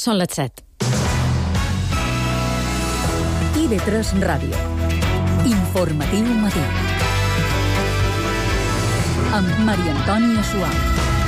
Són les 7. IB3 Ràdio. Informatiu matí. Amb Maria Antònia Suau.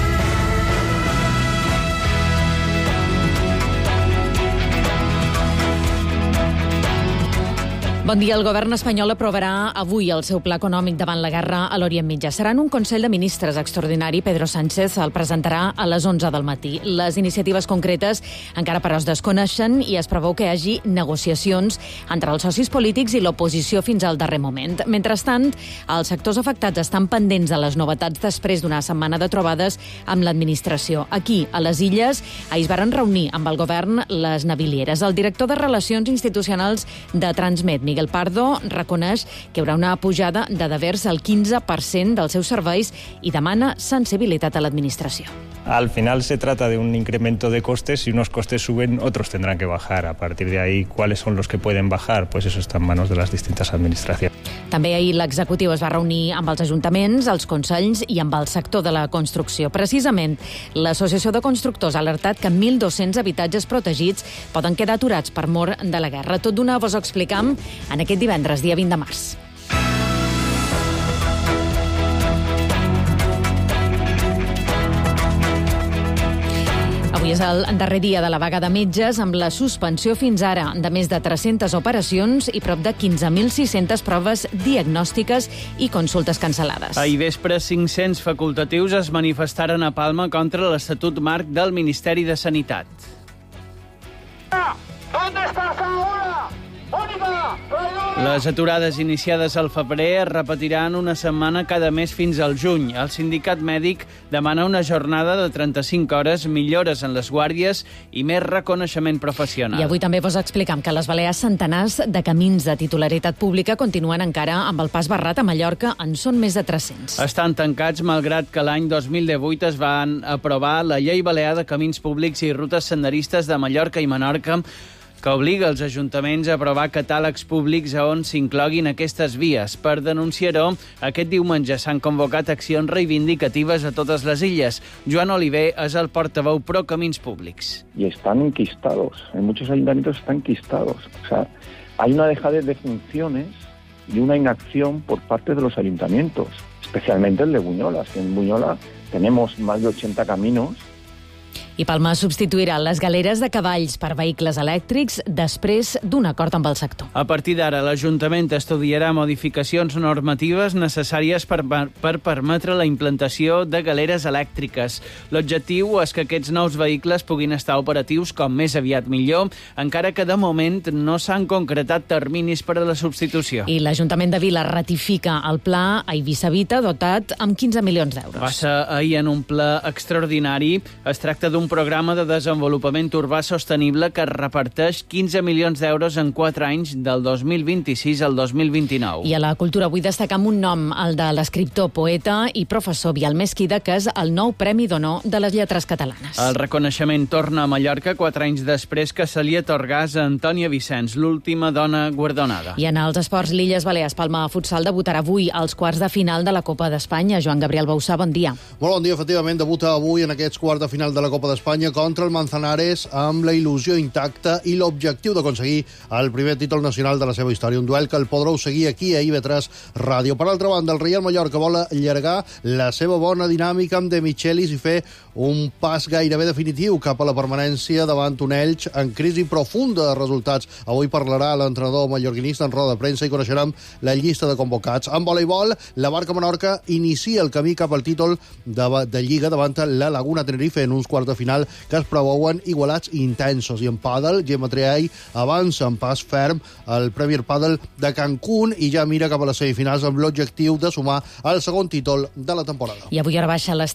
Bon dia. El govern espanyol aprovarà avui el seu pla econòmic davant la guerra a l'Orient Mitjà. Serà en un Consell de Ministres extraordinari. Pedro Sánchez el presentarà a les 11 del matí. Les iniciatives concretes encara però es desconeixen i es preveu que hi hagi negociacions entre els socis polítics i l'oposició fins al darrer moment. Mentrestant, els sectors afectats estan pendents de les novetats després d'una setmana de trobades amb l'administració. Aquí, a les Illes, ahir es varen reunir amb el govern les navilieres. El director de Relacions Institucionals de Transmet, Miguel Pardo, reconeix que hi haurà una pujada de devers al 15% dels seus serveis i demana sensibilitat a l'administració. Al final se trata de un incremento de costes. Si unos costes suben, otros tendrán que bajar. A partir de ahí, ¿cuáles son los que pueden bajar? Pues eso está en manos de las distintas administraciones. També ahir l'executiu es va reunir amb els ajuntaments, els consells i amb el sector de la construcció. Precisament, l'Associació de Constructors ha alertat que 1.200 habitatges protegits poden quedar aturats per mor de la guerra. Tot d'una vos ho explicam en aquest divendres, dia 20 de març. Avui és el darrer dia de la vaga de metges, amb la suspensió fins ara de més de 300 operacions i prop de 15.600 proves diagnòstiques i consultes cancel·lades. Ahir vespre, 500 facultatius es manifestaren a Palma contra l'Estatut Marc del Ministeri de Sanitat. ¿Dónde estás ahora? ¡Mónica! Les aturades iniciades al febrer es repetiran una setmana cada mes fins al juny. El sindicat mèdic demana una jornada de 35 hores, millores en les guàrdies i més reconeixement professional. I avui també vos explicam que a les Balears centenars de camins de titularitat pública continuen encara amb el pas barrat. A Mallorca en són més de 300. Estan tancats malgrat que l'any 2018 es van aprovar la Llei Balear de Camins Públics i Rutes Senderistes de Mallorca i Menorca, que obliga els ajuntaments a aprovar catàlegs públics on s'incloguin aquestes vies. Per denunciar-ho, aquest diumenge s'han convocat accions reivindicatives a totes les illes. Joan Oliver és el portaveu pro Camins Públics. Y están enquistados, en muchos ayuntamientos están enquistados. O sea, hay una dejadez de funciones y una inacción por parte de los ayuntamientos, especialmente el de Buñola. Que en Buñola tenemos más de 80 caminos. I Palma substituirà les galeres de cavalls per vehicles elèctrics després d'un acord amb el sector. A partir d'ara, l'Ajuntament estudiarà modificacions normatives necessàries per permetre la implantació de galeres elèctriques. L'objectiu és que aquests nous vehicles puguin estar operatius com més aviat millor, encara que de moment no s'han concretat terminis per a la substitució. I l'Ajuntament de Vila ratifica el pla Eivissa Vita dotat amb 15 milions d'euros. Va ser ahir en un ple extraordinari. Es tracta d'un programa de desenvolupament urbà sostenible que reparteix 15 milions d'euros en 4 anys, del 2026 al 2029. I a la cultura avui destacam un nom, el de l'escriptor, poeta i professor Biel Mesquida, que és el nou Premi d'Honor de les Lletres Catalanes. El reconeixement torna a Mallorca 4 anys després que se li atorgàs a Antònia Vicens, l'última dona guardonada. I en els esports, l'Illes Balears Palma Futsal debutarà avui als quarts de final de la Copa d'Espanya. Joan Gabriel Bausà, bon dia. Molt bon dia, efectivament, debuta avui en aquests quarts de final de la Copa d'Espanya contra el Manzanares amb la il·lusió intacta i l'objectiu d'aconseguir el primer títol nacional de la seva història. Un duel que el podreu seguir aquí a IB3 Ràdio. Per altra banda, el Real Mallorca vol allargar la seva bona dinàmica amb De Michelis i fer un pas gairebé definitiu cap a la permanència davant un Elx en crisi profunda de resultats. Avui parlarà l'entrenador mallorquinista en roda de premsa i coneixerem la llista de convocats. En voleibol, la Barca Menorca inicia el camí cap al títol de Lliga davant la Laguna Tenerife en uns quarts de final que es preveuen igualats i intensos. I en pàdel, Gemma Triay avança en pas ferm al Premier Padel de Cancún i ja mira cap a les semifinals amb l'objectiu de sumar el segon títol de la temporada. I avui hora baixa a les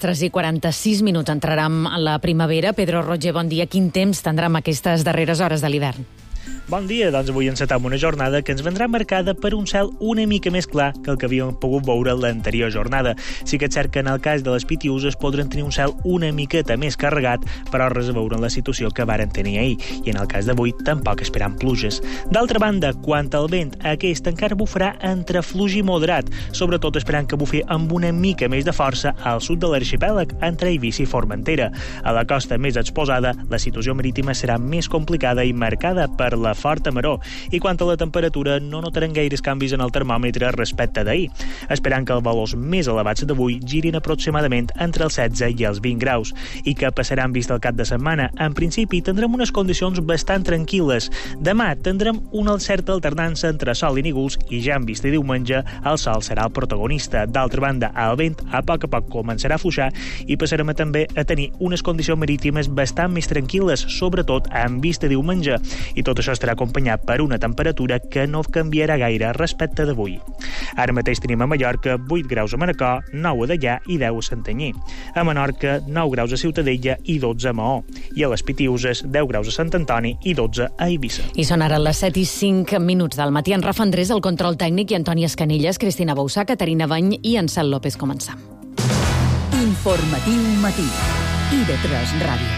3:46 entrarem a la primavera. Pedro Roger, bon dia. Quin temps tindrem aquestes darreres hores de l'hivern? Bon dia, doncs avui encetem una jornada que ens vendrà marcada per un cel una mica més clar que el que havíem pogut veure l'anterior jornada. Sí que és cert que en el cas de les Pitiuses podran tenir un cel una miqueta més carregat, però res a veure en la situació que varen tenir ahir, i en el cas d'avui tampoc esperant pluges. D'altra banda, quant al vent, aquest encara bufarà entre fluix i moderat, sobretot esperant que bufi amb una mica més de força al sud de l'arxipèlag, entre Eivissa i Formentera. A la costa més exposada, la situació marítima serà més complicada i marcada per la forta maró, i quant a la temperatura no notarem gaires canvis en el termòmetre respecte d'ahir, esperant que els valors més elevats d'avui girin aproximadament entre els 16 i els 20 graus, i que passaran vist el cap de setmana. En principi tindrem unes condicions bastant tranquil·les. Demà tindrem una certa alternança entre sol i núvols, i ja en vista diumenge el sol serà el protagonista. D'altra banda, el vent a poc començarà a afluixar i passarem també a tenir unes condicions marítimes bastant més tranquil·les, sobretot en vista diumenge, i tot això estarà acompanyat per una temperatura que no canviarà gaire respecte d'avui. Ara mateix tenim a Mallorca 8 graus a Manacor, 9 a Deià i 10 a Santanyí. A Menorca 9 graus a Ciutadella i 12 a Maó. I a les Pitiuses 10 graus a Sant Antoni i 12 a Eivissa. I són ara les 7:05 del matí. En Rafa Andrés, el control tècnic, i Antònia Escanilles, Cristina Bausà, Caterina Bany i Ansel López. Començam. Informatiu matí. IB3 Ràdio.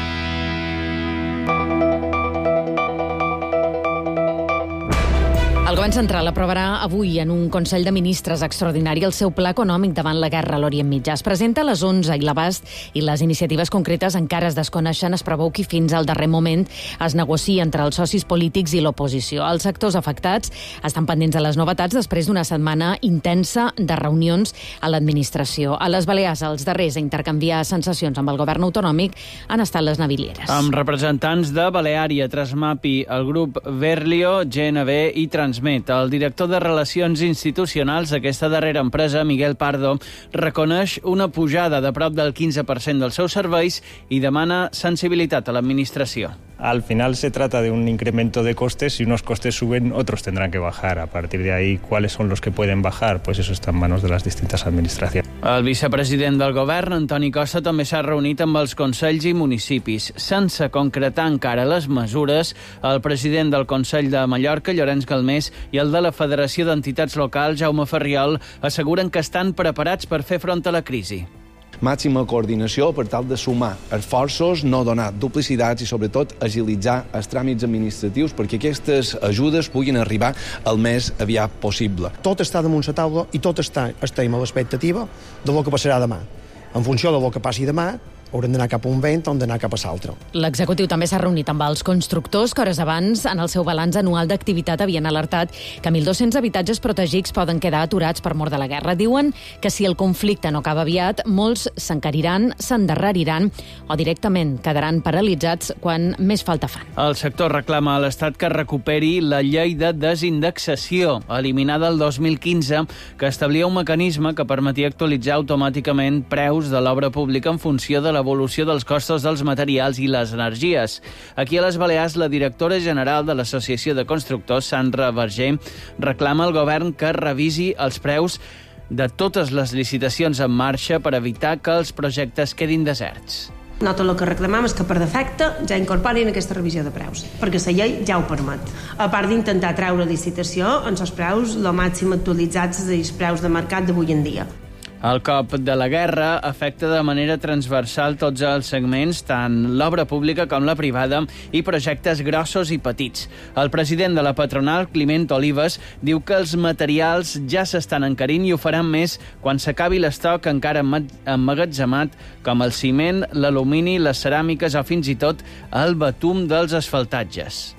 El Govern Central aprovarà avui en un Consell de Ministres extraordinari el seu pla econòmic davant la guerra a l'Orient Mitjà. Es presenta a les 11 i l'abast i les iniciatives concretes encara es desconeixen. Es preveu que fins al darrer moment es negocia entre els socis polítics i l'oposició. Els sectors afectats estan pendents de les novetats després d'una setmana intensa de reunions a l'administració. A les Balears, els darrers a intercanviar sensacions amb el govern autonòmic han estat les navilieres. Amb representants de Baleària, Trasmapi, el grup Berlio, GNB i Transmet. El director de Relacions Institucionals d'aquesta darrera empresa, Miguel Pardo, reconeix una pujada de prop del 15% dels seus serveis i demana sensibilitat a l'administració. Al final se trata de un incremento de costes. Si unos costes suben, otros tendrán que bajar. A partir de ahí, ¿cuáles son los que pueden bajar? Pues eso está en manos de las distintas administraciones. El vicepresident del govern, Antoni Costa, també s'ha reunit amb els consells i municipis. Sense concretar encara les mesures, el president del Consell de Mallorca, Llorenç Galmés, i el de la Federació d'Entitats Locals, Jaume Ferriol, asseguren que estan preparats per fer front a la crisi. Màxima coordinació per tal de sumar esforços, no donar duplicitats i, sobretot, agilitzar els tràmits administratius perquè aquestes ajudes puguin arribar el més aviat possible. Tot està damunt la taula i tot estem a l'expectativa del que passarà demà. En funció del que passi demà, haurem d'anar cap a un vent o hem d'anar cap a l'altre. L'executiu també s'ha reunit amb els constructors que hores abans, en el seu balanç anual d'activitat, havien alertat que 1.200 habitatges protegits poden quedar aturats per mor de la guerra. Diuen que si el conflicte no acaba aviat, molts s'encariran, s'endarreriran o directament quedaran paralitzats quan més falta fan. El sector reclama a l'Estat que recuperi la llei de desindexació, eliminada el 2015, que establia un mecanisme que permetia actualitzar automàticament preus de l'obra pública en funció de l'evolució dels costos dels materials i les energies. Aquí a les Balears, la directora general de l'Associació de Constructors, Sandra Verger, reclama al govern que revisi els preus de totes les licitacions en marxa per evitar que els projectes quedin deserts. Nosaltres el que reclamam és que per defecte ja incorporin aquesta revisió de preus, perquè la llei ja ho permet. A part d'intentar treure licitació en els preus el màxim actualitzats dels preus de mercat d'avui en dia. El cop de la guerra afecta de manera transversal tots els segments, tant l'obra pública com la privada, i projectes grossos i petits. El president de la patronal, Climent Olives, diu que els materials ja s'estan encarint i ho faran més quan s'acabi l'estoc encara emmagatzemat, com el ciment, l'alumini, les ceràmiques o fins i tot el betum dels asfaltatges.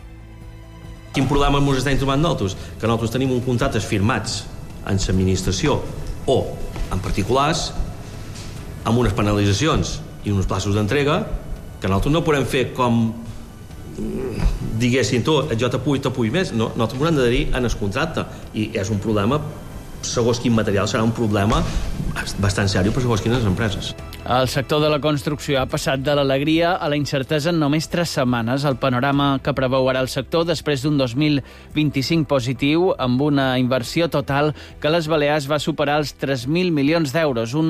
Quin problema ens estem trobant nosaltres? Que nosaltres tenim uns contractes firmats en l'administració o en particulars, amb unes penalitzacions i uns plaços d'entrega que nosaltres no podem fer com diguessin tu, jo t'apuy més. No, nosaltres m'ho hem d'adherir en el contracte i és un problema, segons quin material serà un problema bastant seriós per segons quines empreses. El sector de la construcció ha passat de l'alegria a la incertesa en només 3 setmanes. El panorama que preveu ara el sector després d'un 2025 positiu amb una inversió total que a les Balears va superar els 3.000 milions d'euros, un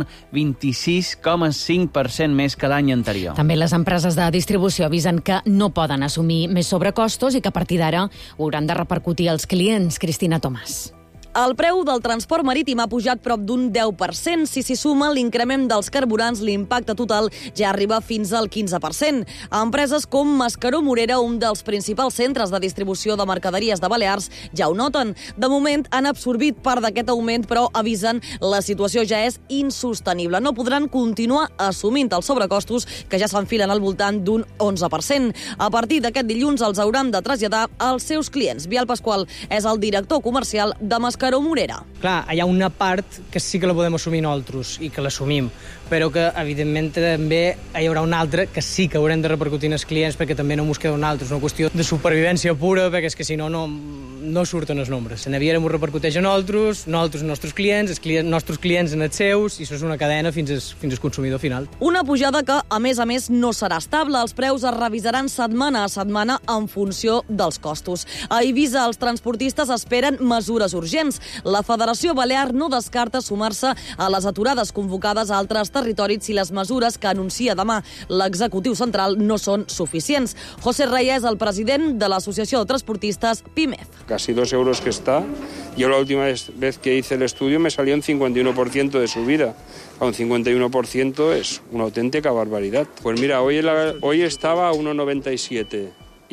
26,5% més que l'any anterior. També les empreses de distribució avisen que no poden assumir més sobrecostos i que a partir d'ara hauran de repercutir als clients. Cristina Tomàs. El preu del transport marítim ha pujat prop d'un 10%. Si s'hi suma l'increment dels carburants, l'impacte total ja arriba fins al 15%. Empreses com Mascaró Morera, un dels principals centres de distribució de mercaderies de Balears, ja ho noten. De moment han absorbit part d'aquest augment, però avisen la situació ja és insostenible. No podran continuar assumint els sobrecostos que ja s'enfilen al voltant d'un 11%. A partir d'aquest dilluns els hauran de traslladar als seus clients. Biel Pasqual és el director comercial de Mascaró Morera. Clar, hi ha una part que sí que la podem assumir nosaltres i que l'assumim, però que, evidentment, també hi haurà una altra que sí que haurem de repercutir en els clients perquè també no mos queda una altra. És una qüestió de supervivència pura, perquè és que si no, no surten els nombres. En Naviera m'ho repercuteix a nosaltres als nostres clients, els nostres clients en els seus, i això és una cadena fins al consumidor final. Una pujada que, a més, no serà estable. Els preus es revisaran setmana a setmana en funció dels costos. A Eivissa, els transportistes esperen mesures urgents. La Federació Balear no descarta sumar-se a les aturades convocades a altres territoris si les mesures que anuncia demà l'executiu central no són suficients. José Reyes, el president de l'Associació de Transportistes PIMEF. Casi 2 euros que está. Yo la última vez que hice el estudio me salió un 51% de subida. Un 51% es una auténtica barbaridad. Pues mira, hoy estaba a 1,97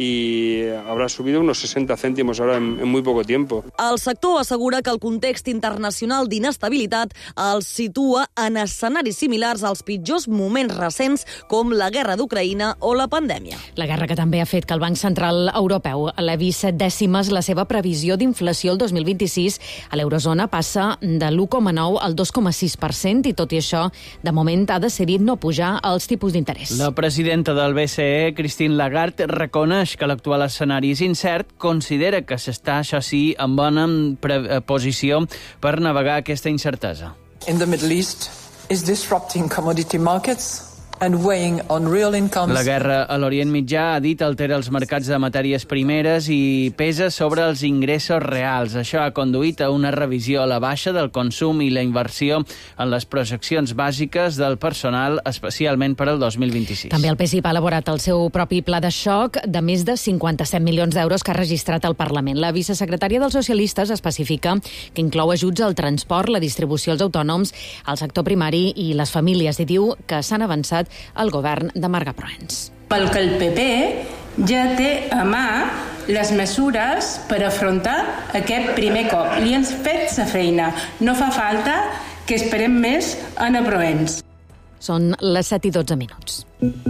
y habrá subido unos 60 cèntims ahora en muy poco tiempo. El sector assegura que el context internacional d'inestabilitat els situa en escenaris similars als pitjors moments recents com la guerra d'Ucraïna o la pandèmia. La guerra que també ha fet que el Banc Central Europeu elevi 7 dècimes la seva previsió d'inflació el 2026. A l'eurozona passa de l'1,9 al 2,6% i tot i això, de moment ha decidit no pujar els tipus d'interès. La presidenta del BCE, Christine Lagarde, reconeix que l'actual escenari és incert, considera que s'està, això sí, en bona posició per navegar aquesta incertesa. In the Middle East is disrupting commodity markets and weighing on real incomes. La guerra a l'Orient Mitjà, ha dit, altera els mercats de matèries primeres i pesa sobre els ingressos reals. Això ha conduït a una revisió a la baixa del consum i la inversió en les projeccions bàsiques del personal, especialment per al 2026. També el PSIP ha elaborat el seu propi pla de xoc de més de 57 milions d'euros que ha registrat al Parlament. La vicesecretària dels socialistes especifica que inclou ajuts al transport, la distribució als autònoms, al sector primari i les famílies, i diu que s'han avançat el govern de Marga Proens. Pel que el PP ja té a mà les mesures per afrontar aquest primer cop. Li hem fet sa feina. No fa falta que esperem més a Ana Proens. Són les 7:12 minuts.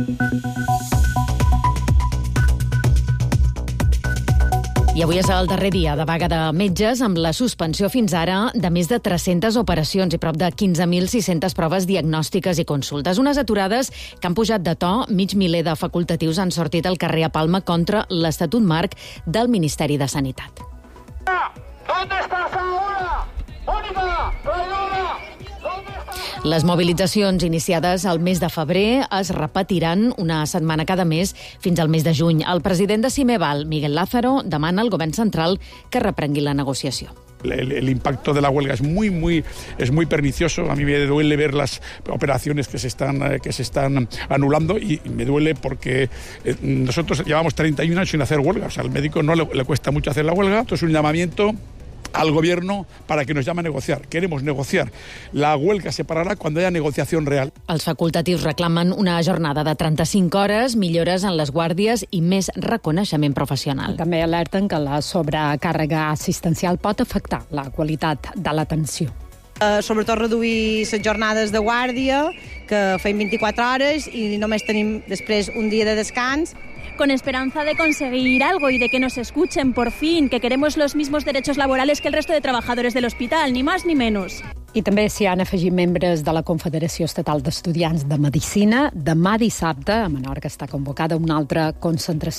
I avui és el darrer dia de vaga de metges amb la suspensió fins ara de més de 300 operacions i prop de 15.600 proves diagnòstiques i consultes. Unes aturades que han pujat de to. Mig miler de facultatius han sortit al carrer a Palma contra l'Estatut Marc del Ministeri de Sanitat. ¿Dónde estás ahora? ¡Mónica! ¡Traidora! Les mobilitzacions iniciades al mes de febrer es repetiran una setmana cada mes fins al mes de juny. El president de Cimeval, Miguel Lázaro, demana al govern central que reprengui la negociació. El impacto de la huelga es muy pernicioso. A mí me duele ver las operaciones que se están anulando y me duele porque nosotros llevamos 31 años sin hacer huelga. O sea, al médico no le cuesta mucho hacer la huelga. Esto es un llamamiento al gobierno para que nos llame a negociar. Queremos negociar. La huelga se pararà quan hi ha negociació real. Els facultatius reclamen una jornada de 35 hores, millores en les guàrdies i més reconeixement professional. També alerten que la sobrecàrrega assistencial pot afectar la qualitat de l'atenció. Sobretot reduir les jornades de guàrdia, que feim 24 hores i només tenim després un dia de descans. Con esperanza de conseguir algo y de que nos escuchen por fin, que queremos los mismos derechos laborales que el resto de trabajadores del hospital, ni más ni menos. I també s'hi han afegit membres de la Confederació Estatal d'Estudiants de Medicina. Demà dissabte a Menorca està convocada una altra concentració.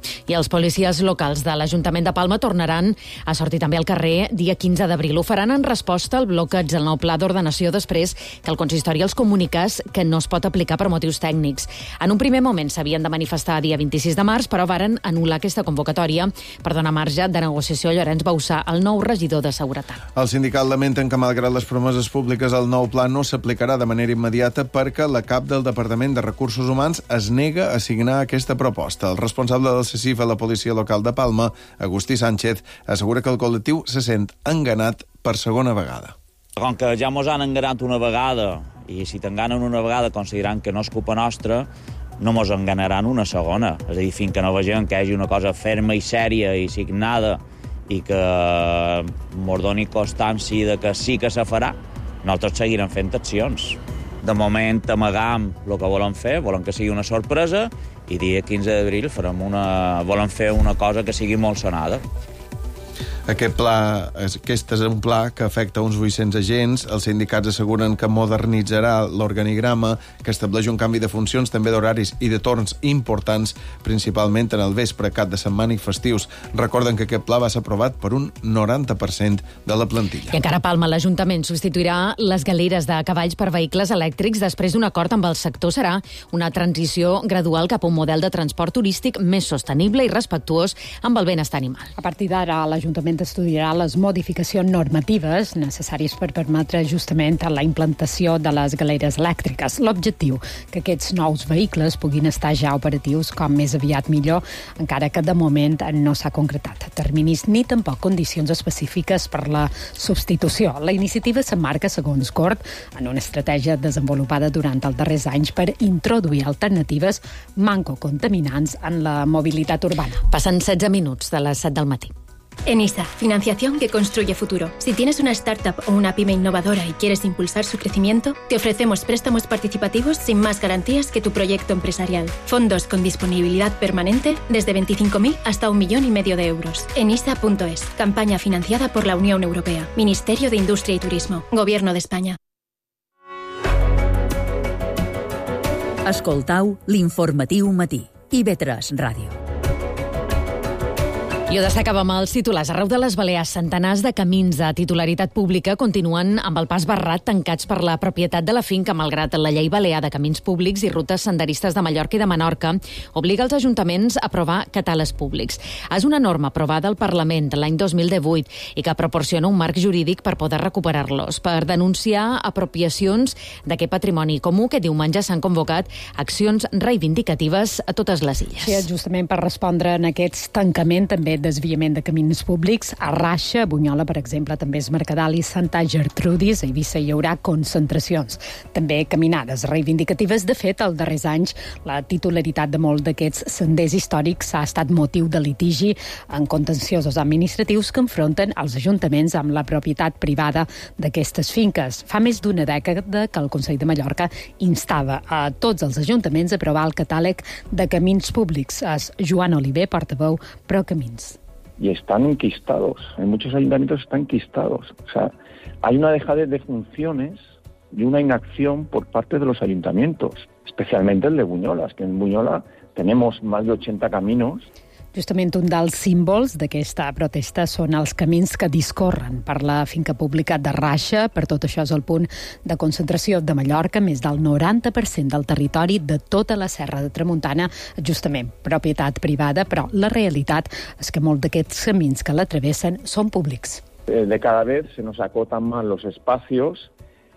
I els policies locals de l'Ajuntament de Palma tornaran a sortir també al carrer dia 15 d'abril. Ho faran en resposta al bloqueig del nou pla d'ordenació després que el consistori els comunicés que no es pot aplicar per motius tècnics. En un primer moment s'havien de manifestar dia 26 de març, però varen anul·lar aquesta convocatòria per donar marge de negociació a Llorenç Bausà, el nou regidor de Seguretat. El sindicat lamenten que, malgrat les promeses públiques, el nou pla no s'aplicarà de manera immediata perquè la cap del Departament de Recursos Humans es nega a signar aquesta proposta. El responsable del CECIF a la policia local de Palma, Agustí Sánchez, assegura que el col·lectiu se sent enganat per segona vegada. Com que ja mos han enganat una vegada, i si t'enganen una vegada considerant que no és culpa nostra, no mos enganaran una segona. És a dir, fins que no vegem que hi hagi una cosa ferma i sèria i signada i que mos doni constància de que sí que se farà, nosaltres seguirem fent accions. De moment amagam el que volen fer, volen que sigui una sorpresa, i dia 15 d'abril volen fer una cosa que sigui molt sonada. Aquest és un pla que afecta uns 800 agents. Els sindicats asseguren que modernitzarà l'organigrama, que estableix un canvi de funcions, també d'horaris i de torns importants, principalment en el vespre, cap de setmana i festius. Recorden que aquest pla va ser aprovat per un 90% de la plantilla. I encara a Palma, l'Ajuntament substituirà les galeres de cavalls per vehicles elèctrics després d'un acord amb el sector. Serà una transició gradual cap a un model de transport turístic més sostenible i respectuós amb el benestar animal. A partir d'ara, l'Ajuntament estudiarà les modificacions normatives necessàries per permetre justament la implantació de les galeres elèctriques. L'objectiu, que aquests nous vehicles puguin estar ja operatius com més aviat millor, encara que de moment no s'ha concretat terminis ni tampoc condicions específiques per la substitució. La iniciativa s'emmarca, segons Cort, en una estratègia desenvolupada durant els darrers anys per introduir alternatives manco contaminants en la mobilitat urbana. Passen 16 minuts de les 7 del matí. ENISA, financiación que construye futuro. Si tienes una startup o una pyme innovadora y quieres impulsar su crecimiento, te ofrecemos préstamos participativos sin más garantías que tu proyecto empresarial. Fondos con disponibilidad permanente desde 25.000 hasta 1,5 millones de euros. enisa.es, campaña financiada por la Unión Europea, Ministerio de Industria y Turismo, Gobierno de España. Escoltau l'informatiu matí. IB3 Ràdio. I ho destacàvem als titulars. Arreu de les Balears, centenars de camins de titularitat pública continuen amb el pas barrat tancats per la propietat de la finca, malgrat la llei balear de camins públics i rutes senderistes de Mallorca i de Menorca obliga els ajuntaments a aprovar catàlegs públics. És una norma aprovada al Parlament l'any 2018 i que proporciona un marc jurídic per poder recuperar-los, per denunciar apropiacions d'aquest patrimoni comú que diumenge s'han convocat accions reivindicatives a totes les illes. Sí, justament per respondre en aquest tancament també desviament de camins públics. A Raixa, a Bunyola, per exemple, també és Mercadal i Santa Gertrudis. A Eivissa hi haurà concentracions. També caminades reivindicatives. De fet, als darrers anys, la titularitat de molts d'aquests senders històrics ha estat motiu de litigi en contenciosos administratius que enfronten els ajuntaments amb la propietat privada d'aquestes finques. Fa més d'una dècada que el Consell de Mallorca instava a tots els ajuntaments a aprovar el catàleg de camins públics. És Joan Oliver, portaveu Procamins. Y están enquistados, en muchos ayuntamientos están enquistados. O sea, hay una dejadez de funciones y una inacción por parte de los ayuntamientos, especialmente el de Bunyola. Es que en Bunyola tenemos más de 80 caminos. Justament un dels símbols d'aquesta protesta són els camins que discorren per la finca pública de Raixa. Per tot això és el punt de concentració de Mallorca. Més del 90% del territori de tota la Serra de Tramuntana, justament propietat privada, però la realitat és que molts d'aquests camins que la travessen són públics. De cada vez se nos acotan más los espacios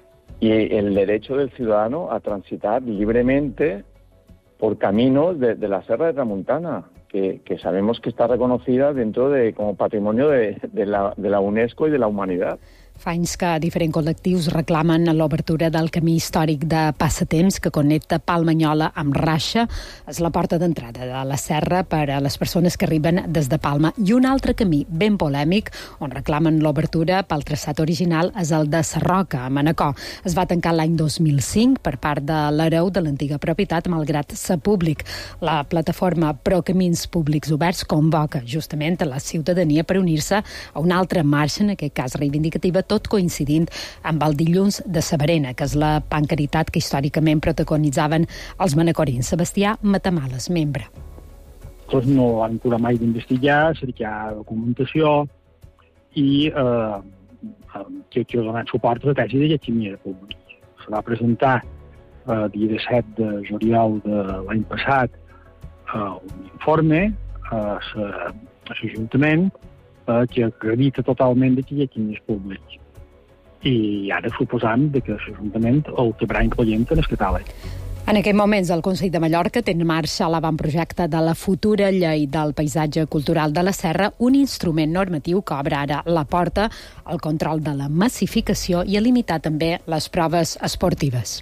y el derecho del ciudadano a transitar libremente por caminos de la Serra de Tramuntana. Que sabemos que está reconocida dentro de como patrimonio de la UNESCO y de la humanidad. Fa anys que diferents col·lectius reclamen l'obertura del camí històric de passatemps que connecta Palmanyola amb Raixa. És la porta d'entrada de la serra per a les persones que arriben des de Palma. I un altre camí ben polèmic on reclamen l'obertura pel traçat original és el de Sarroca, a Manacor. Es va tancar l'any 2005 per part de l'hereu de l'antiga propietat, malgrat ser públic. La plataforma Pro Camins Públics Oberts convoca justament a la ciutadania per unir-se a una altra marxa, en aquest cas reivindicativa, tot coincidint amb el dilluns de Sabarena, que és la pancaritat que històricament protagonitzaven els manacorins. Sebastià Matamales, membre. Nosaltres no vam curar mai d'investigar, cercar documentació i que ha donat suport a la tesi de Llechimia de Públic. Se va presentar el dia 17 de juliol de l'any passat un informe a l'Ajuntament que acredita totalment que Llechimia és públic. I ara suposam que l'Ajuntament el acabarà incloent en el catàleg. En aquests moments, el Consell de Mallorca té en marxa l'avantprojecte de la futura llei del paisatge cultural de la Serra, un instrument normatiu que obre ara la porta al control de la massificació i a limitar també les proves esportives.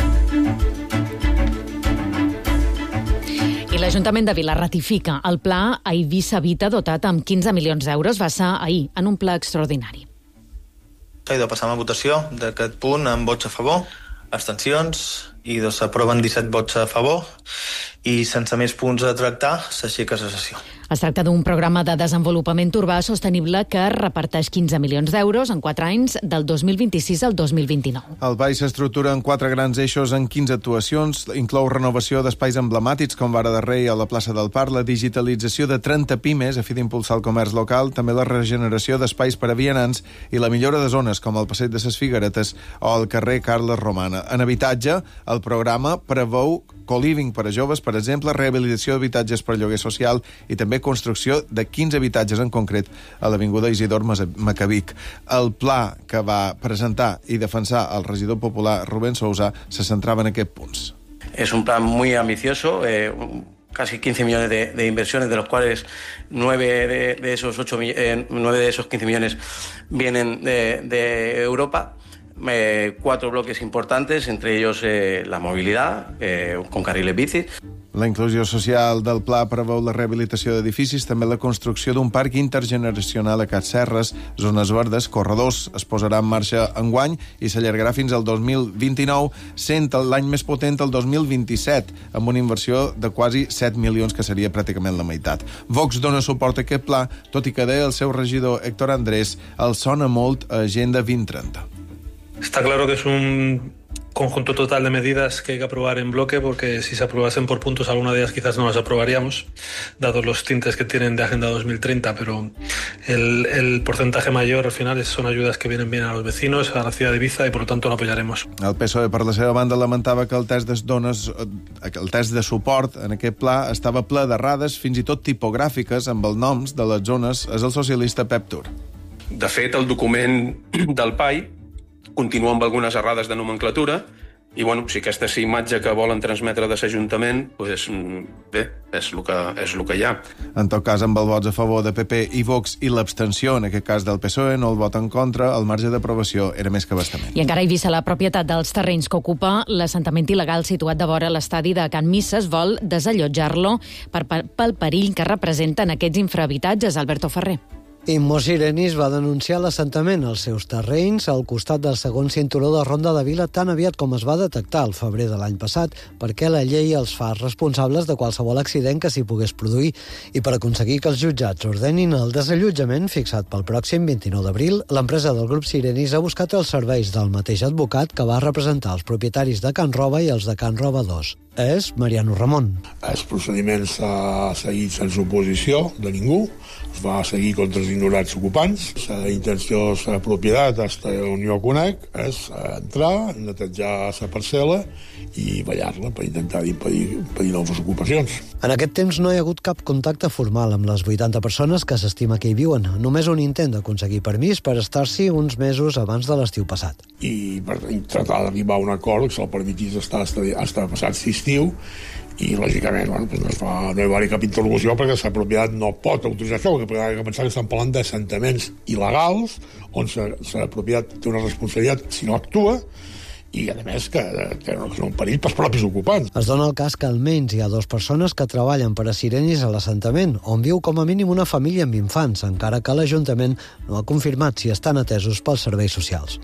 I l'Ajuntament de Vila ratifica el pla Eivissa Vita dotat amb 15 milions d'euros. Va ser ahir, en un pla extraordinari. S'ha de passar a votació d'aquest punt amb vots a favor, abstencions, i s'aproven 17 vots a favor i sense més punts a tractar s'aixeca la sessió. Es tracta d'un programa de desenvolupament urbà sostenible que reparteix 15 milions d'euros en 4 anys, del 2026 al 2029. El país s'estructura en 4 grans eixos en 15 actuacions. Inclou renovació d'espais emblemàtics com Vara de Rei a la plaça del Parc, la digitalització de 30 pimes a fi d'impulsar el comerç local, també la regeneració d'espais per a vianants i la millora de zones com el Passeig de ses Figueretes o el carrer Carles Romana. En habitatge, el programa preveu co-living per a joves, per exemple, rehabilitació d'habitatges per lloguer social i també construcció de 15 habitatges en concret a l'Avinguda Isidor Macavic. El pla que va presentar i defensar el regidor popular Rubén Sousa se centrava en aquests punts. Es un plan muy ambicioso, casi 15 millones de inversiones, de los cuales 9 de esos 15 millones vienen de Europa. 4 bloques importantes, entre ellos la movilidad, con carriles bici. La inclusió social del pla preveu la rehabilitació d'edificis, també la construcció d'un parc intergeneracional a Catserres, zones verdes, corredors. Es posarà en marxa enguany i s'allargarà fins al 2029, sent l'any més potent el 2027, amb una inversió de quasi 7 milions, que seria pràcticament la meitat. Vox dona suport a aquest pla, tot i que deia el seu regidor Héctor Andrés, el sona molt a Agenda 2030. Está claro que es un conjunto total de medidas que hay que aprobar en bloque, porque si se aprobasen por puntos, alguna de ellas quizás no las aprobaríamos, dados los tintes que tienen de Agenda 2030, pero el porcentaje mayor al final son ayudas que vienen bien a los vecinos, a la ciudad de Ibiza, y por lo tanto lo apoyaremos. El PSOE, per la seva banda, lamentava que el test de suport en aquest pla estava ple d'errades, fins i tot tipogràfiques, amb els noms de les zones. És el socialista Pep Tur. De fet, el document del PAI continua amb algunes errades de nomenclatura i, bueno, si aquesta és la imatge que volen transmetre de l'Ajuntament, doncs bé, és el que hi ha. En tot cas, amb els vots a favor de PP i Vox i l'abstenció, en aquest cas del PSOE, no el vot en contra, el marge d'aprovació era més que bastament. I encara a Eivissa, la propietat dels terrenys que ocupa l'assentament il·legal situat de vora l'estadi de Can Misses vol desallotjar-lo pel perill que representen aquests infrahabitatges. Alberto Ferrer. Immos Sirenis va denunciar l'assentament als seus terrenys al costat del segon cinturó de Ronda de Vila tan aviat com es va detectar el febrer de l'any passat, perquè la llei els fa responsables de qualsevol accident que s'hi pogués produir, i per aconseguir que els jutjats ordenin el desallotjament fixat pel pròxim 29 d'abril, l'empresa del grup Sirenis ha buscat els serveis del mateix advocat que va representar els propietaris de Can Roba i els de Can Roba 2. És Mariano Ramon. Els procediments s'ha seguit sense oposició de ningú, es va seguir contra els ignorats ocupants. La intenció de la propietat, hasta on jo conec, és entrar, netejar la parcel·la i ballar-la per intentar impedir noves ocupacions. En aquest temps no hi ha hagut cap contacte formal amb les 80 persones que s'estima que hi viuen. Només un intent d'aconseguir permís per estar-s'hi uns mesos abans de l'estiu passat. I per tratar d'arribar a un acord que se'l permetís estar passat l'estiu, i lògicament no hi va haver cap interlocució perquè la propietat no pot autoritzar això, perquè ha de pensar que estan parlant d'assentaments il·legals on la propietat té una responsabilitat si no actua, i a més que són un perill pels propis ocupants. Es dona el cas que almenys hi ha 2 persones que treballen per a Sirenis a l'assentament, on viu com a mínim una família amb infants, encara que l'Ajuntament no ha confirmat si estan atesos pels serveis socials.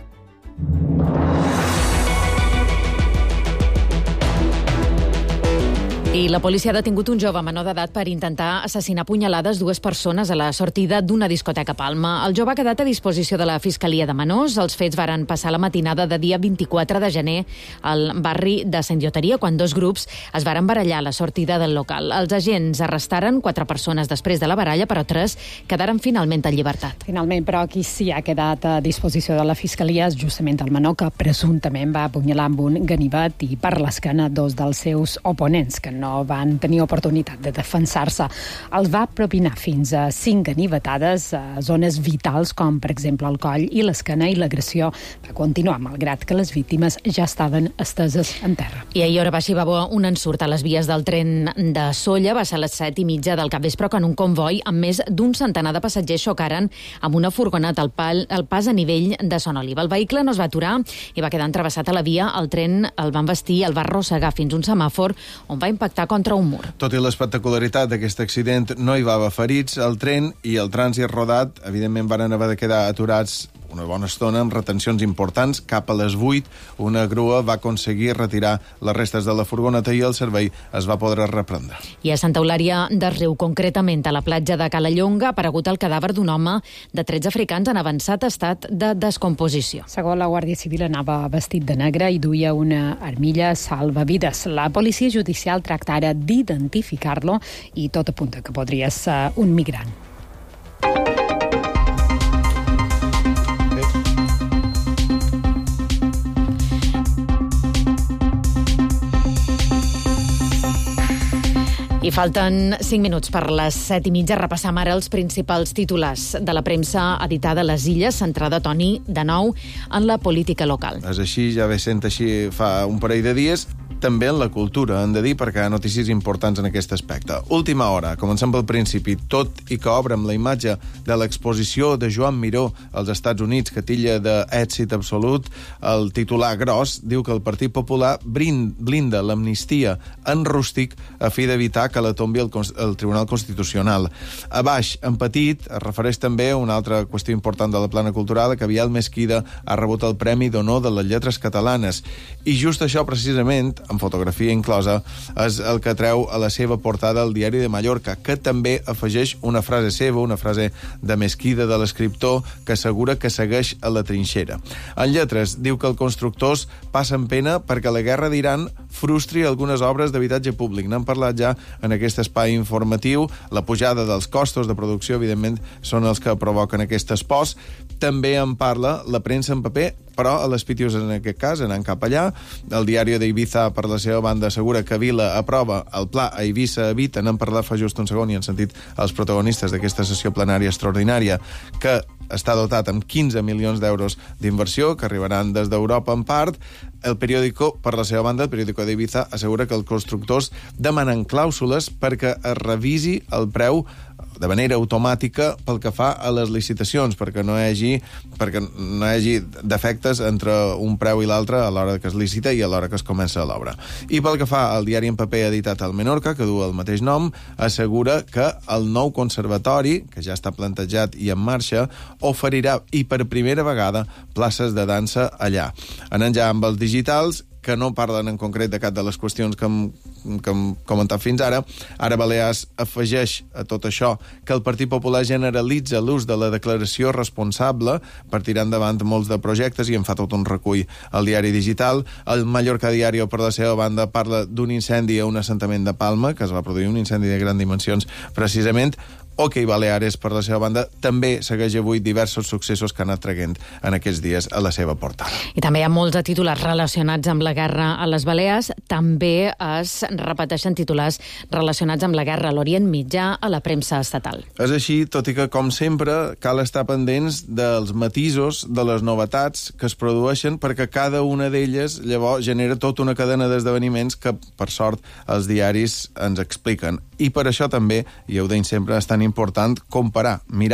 I la policia ha detingut un jove menor d'edat per intentar assassinar a punyalades dues persones a la sortida d'una discoteca a Palma. El jove ha quedat a disposició de la Fiscalia de Menors. Els fets varen passar la matinada de dia 24 de gener al barri de Sant Lloteria, quan dos grups es varen barallar a la sortida del local. Els agents arrestaren 4 persones després de la baralla, però 3 quedaren finalment en llibertat. Finalment, però, qui sí ha quedat a disposició de la Fiscalia és justament el menor que presumptament va apunyalar amb un ganivet i per l'esquena 2 dels seus oponents, que no van tenir oportunitat de defensar-se. Els va propinar fins a 5 ganivetades a zones vitals, com per exemple el coll i l'esquena, i l'agressió va continuar, malgrat que les víctimes ja estaven esteses en terra. I ahir hora baix hi va haver un ensurt a les vies del tren de Sóller. Va ser a les 7:30 del capvespre, quan un convoi amb més d'un centenar de passatgers xocaren amb una furgoneta al pas a nivell de Son Oliva. El vehicle no es va aturar i va quedar entravessat a la via. El tren el va embestir i el va arrossegar fins un semàfor, on va impactar contra un mur. Tot i l'espectacularitat d'aquest accident, no hi va haver ferits. El tren i el trànsit rodat, evidentment, van haver de quedar aturats una bona estona amb retencions importants. Cap a les 8, una grua va aconseguir retirar les restes de la furgoneta i el servei es va poder reprendre. I a Santa Eulària des Riu, concretament a la platja de Calallonga, ha aparegut el cadàver d'un home de 13 africans en avançat estat de descomposició. Segons la Guàrdia Civil, anava vestit de negre i duia una armilla salvavides. La policia judicial tracta ara d'identificar-lo i tot apunta que podria ser un migrant. I falten 5 minuts per les 7:30. Repassam ara els principals titulars de la premsa editada a les Illes, centrada, Toni, de nou en la política local. És així, ja ve sent així fa un parell de dies. També en la cultura, han de dir, perquè hi ha notícies importants en aquest aspecte. Última hora, comencem pel principi. Tot i que obre amb la imatge de l'exposició de Joan Miró als Estats Units, que tilla d'èxit absolut, el titular gros diu que el Partit Popular blinda l'amnistia en rústic a fi d'evitar que la tombi el Tribunal Constitucional. A baix, en petit, es refereix també a una altra qüestió important de la plana cultural, que Avial Mesquida ha rebut el Premi d'Honor de les Lletres Catalanes. I just això, precisament, amb fotografia inclosa, és el que treu a la seva portada el Diari de Mallorca, que també afegeix una frase seva, una frase de Mesquida, de l'escriptor, que assegura que segueix a la trinxera. En lletres, diu que els constructors passen pena perquè la guerra d'Iran frustri algunes obres d'habitatge públic. N'han parlat ja en aquest espai informatiu. La pujada dels costos de producció, evidentment, són els que provoquen aquest espòs. També en parla la premsa en paper, però a les pitius, en aquest cas, anant cap allà. El Diari d'Ibiza, per la seva banda, assegura que Vila aprova el pla a Eivissa Habita. N'han parlat fa just un segon i han sentit els protagonistes d'aquesta sessió plenària extraordinària, que està dotat amb 15 milions d'euros d'inversió, que arribaran des d'Europa en part. El periòdico, per la seva banda, el periòdico d'Ibiza, assegura que els constructors demanen clàusules perquè es revisi el preu de manera automàtica pel que fa a les licitacions, perquè no hi hagi defectes entre un preu i l'altre a l'hora que es licita i a l'hora que es comença l'obra. I pel que fa al diari en paper editat al Menorca, que du el mateix nom, assegura que el nou conservatori, que ja està plantejat i en marxa, oferirà, i per primera vegada, places de dansa allà. Anant ja amb els digitals, que no parlen en concret de cap de les qüestions que hem comentat fins ara. Ara Balears afegeix a tot això que el Partit Popular generalitza l'ús de la declaració responsable per tirar endavant molts de projectes i en fa tot un recull al diari digital. El Mallorca Diario, per la seva banda, parla d'un incendi a un assentament de Palma, que es va produir un incendi de grans dimensions precisament. OK Baleares, per la seva banda, també segueix avui diversos successos que ha anat traient en aquests dies a la seva portada. I també hi ha molts de titulars relacionats amb la guerra a les Balears. També es repeteixen titulars relacionats amb la guerra a l'Orient Mitjà a la premsa estatal. És així, tot i que, com sempre, cal estar pendents dels matisos, de les novetats que es produeixen, perquè cada una d'elles llavors genera tota una cadena d'esdeveniments que, per sort, els diaris ens expliquen. I per això també, i ho deim sempre, és tan important comparar, mirar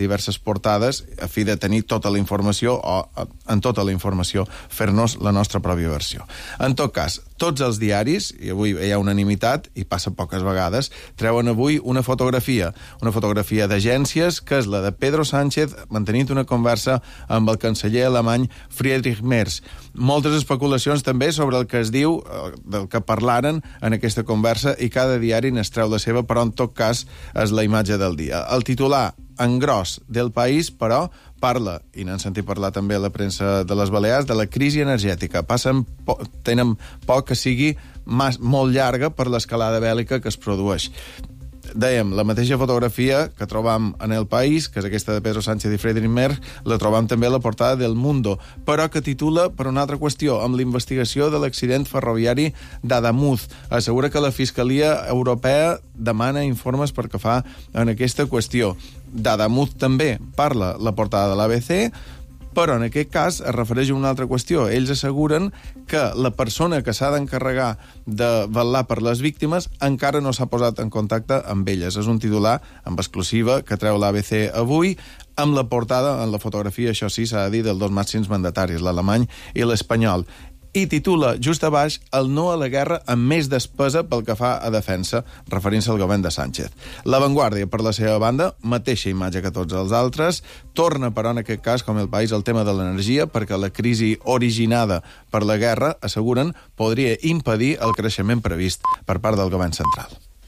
diverses portades a fi de tenir tota la informació o, en tota la informació, fer-nos la nostra pròpia versió. En tot cas, tots els diaris, i avui hi ha unanimitat, i passa poques vegades, treuen avui una fotografia d'agències, que és la de Pedro Sánchez mantenint una conversa amb el canceller alemany Friedrich Merz. Moltes especulacions també sobre el que es diu, del que parlaren en aquesta conversa, i cada diari n'estreu la seva, però en tot cas és la imatge del dia. El titular en gros del País, però, parla, i n'han sentit parlar també a la premsa de les Balears, de la crisi energètica. Tenen por que sigui molt llarga per l'escalada bèl·lica que es produeix. Dèiem, la mateixa fotografia que trobam en El País, que és aquesta de Pedro Sánchez i Friedrich Merz, la trobam també a la portada del Mundo, però que titula per una altra qüestió, amb la investigació de l'accident ferroviari d'Adamuz. Assegura que la Fiscalia Europea demana informes per que fa en aquesta qüestió. D'Adamuz també parla la portada de l'ABC, però en aquest cas es refereix a una altra qüestió. Ells asseguren que la persona que s'ha d'encarregar de vetllar per les víctimes encara no s'ha posat en contacte amb elles. És un titular amb exclusiva que treu l'ABC avui, amb la portada, en la fotografia, això sí, s'ha de dir, dels dos màxims mandataris, l'alemany i l'espanyol. I titula just a baix el no a la guerra amb més despesa pel que fa a defensa, referint-se al govern de Sánchez. La Vanguardia, per la seva banda, mateixa imatge que tots els altres, torna, però, en aquest cas, com El País, el tema de l'energia, perquè la crisi originada per la guerra, asseguren, podria impedir el creixement previst per part del govern central.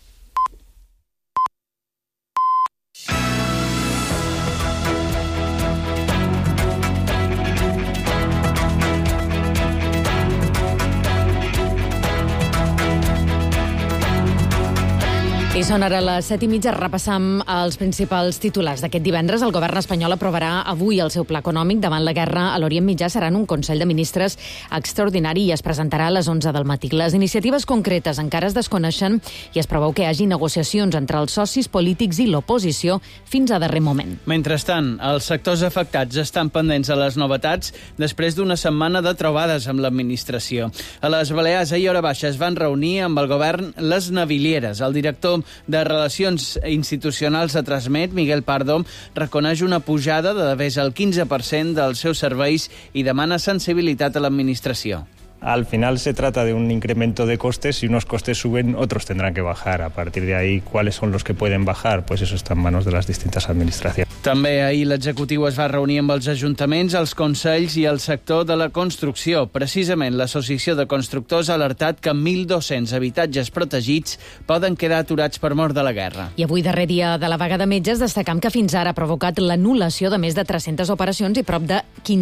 I són ara les 7:30. Repassam els principals titulars d'aquest divendres. El govern espanyol aprovarà avui el seu pla econòmic davant la guerra a l'Orient Mitjà. Serà en un Consell de Ministres extraordinari i es presentarà a les 11 del matí. Les iniciatives concretes encara es desconeixen i es preveu que hi hagi negociacions entre els socis polítics i l'oposició fins a darrer moment. Mentrestant, els sectors afectats estan pendents de les novetats després d'una setmana de trobades amb l'administració. A les Balears, ahir hora baixa, es van reunir amb el govern les navilieres. El director de Relacions Institucionals de Transmet, Miguel Pardo, reconeix una pujada de més del 15% dels seus serveis i demana sensibilitat a l'administració. Al final se trata de un incremento de costes. Si unos costes suben, otros tendrán que bajar. A partir de ahí, ¿cuáles son los que pueden bajar? Pues eso está en manos de las distintas administraciones. També ahir l'executiu es va reunir amb els ajuntaments, els consells i el sector de la construcció. Precisament l'Associació de Constructors ha alertat que 1.200 habitatges protegits poden quedar aturats per mort de la guerra. I avui, darrer dia de la vaga de metges, destacam que fins ara ha provocat l'anul·lació de més de 300 operacions i prop de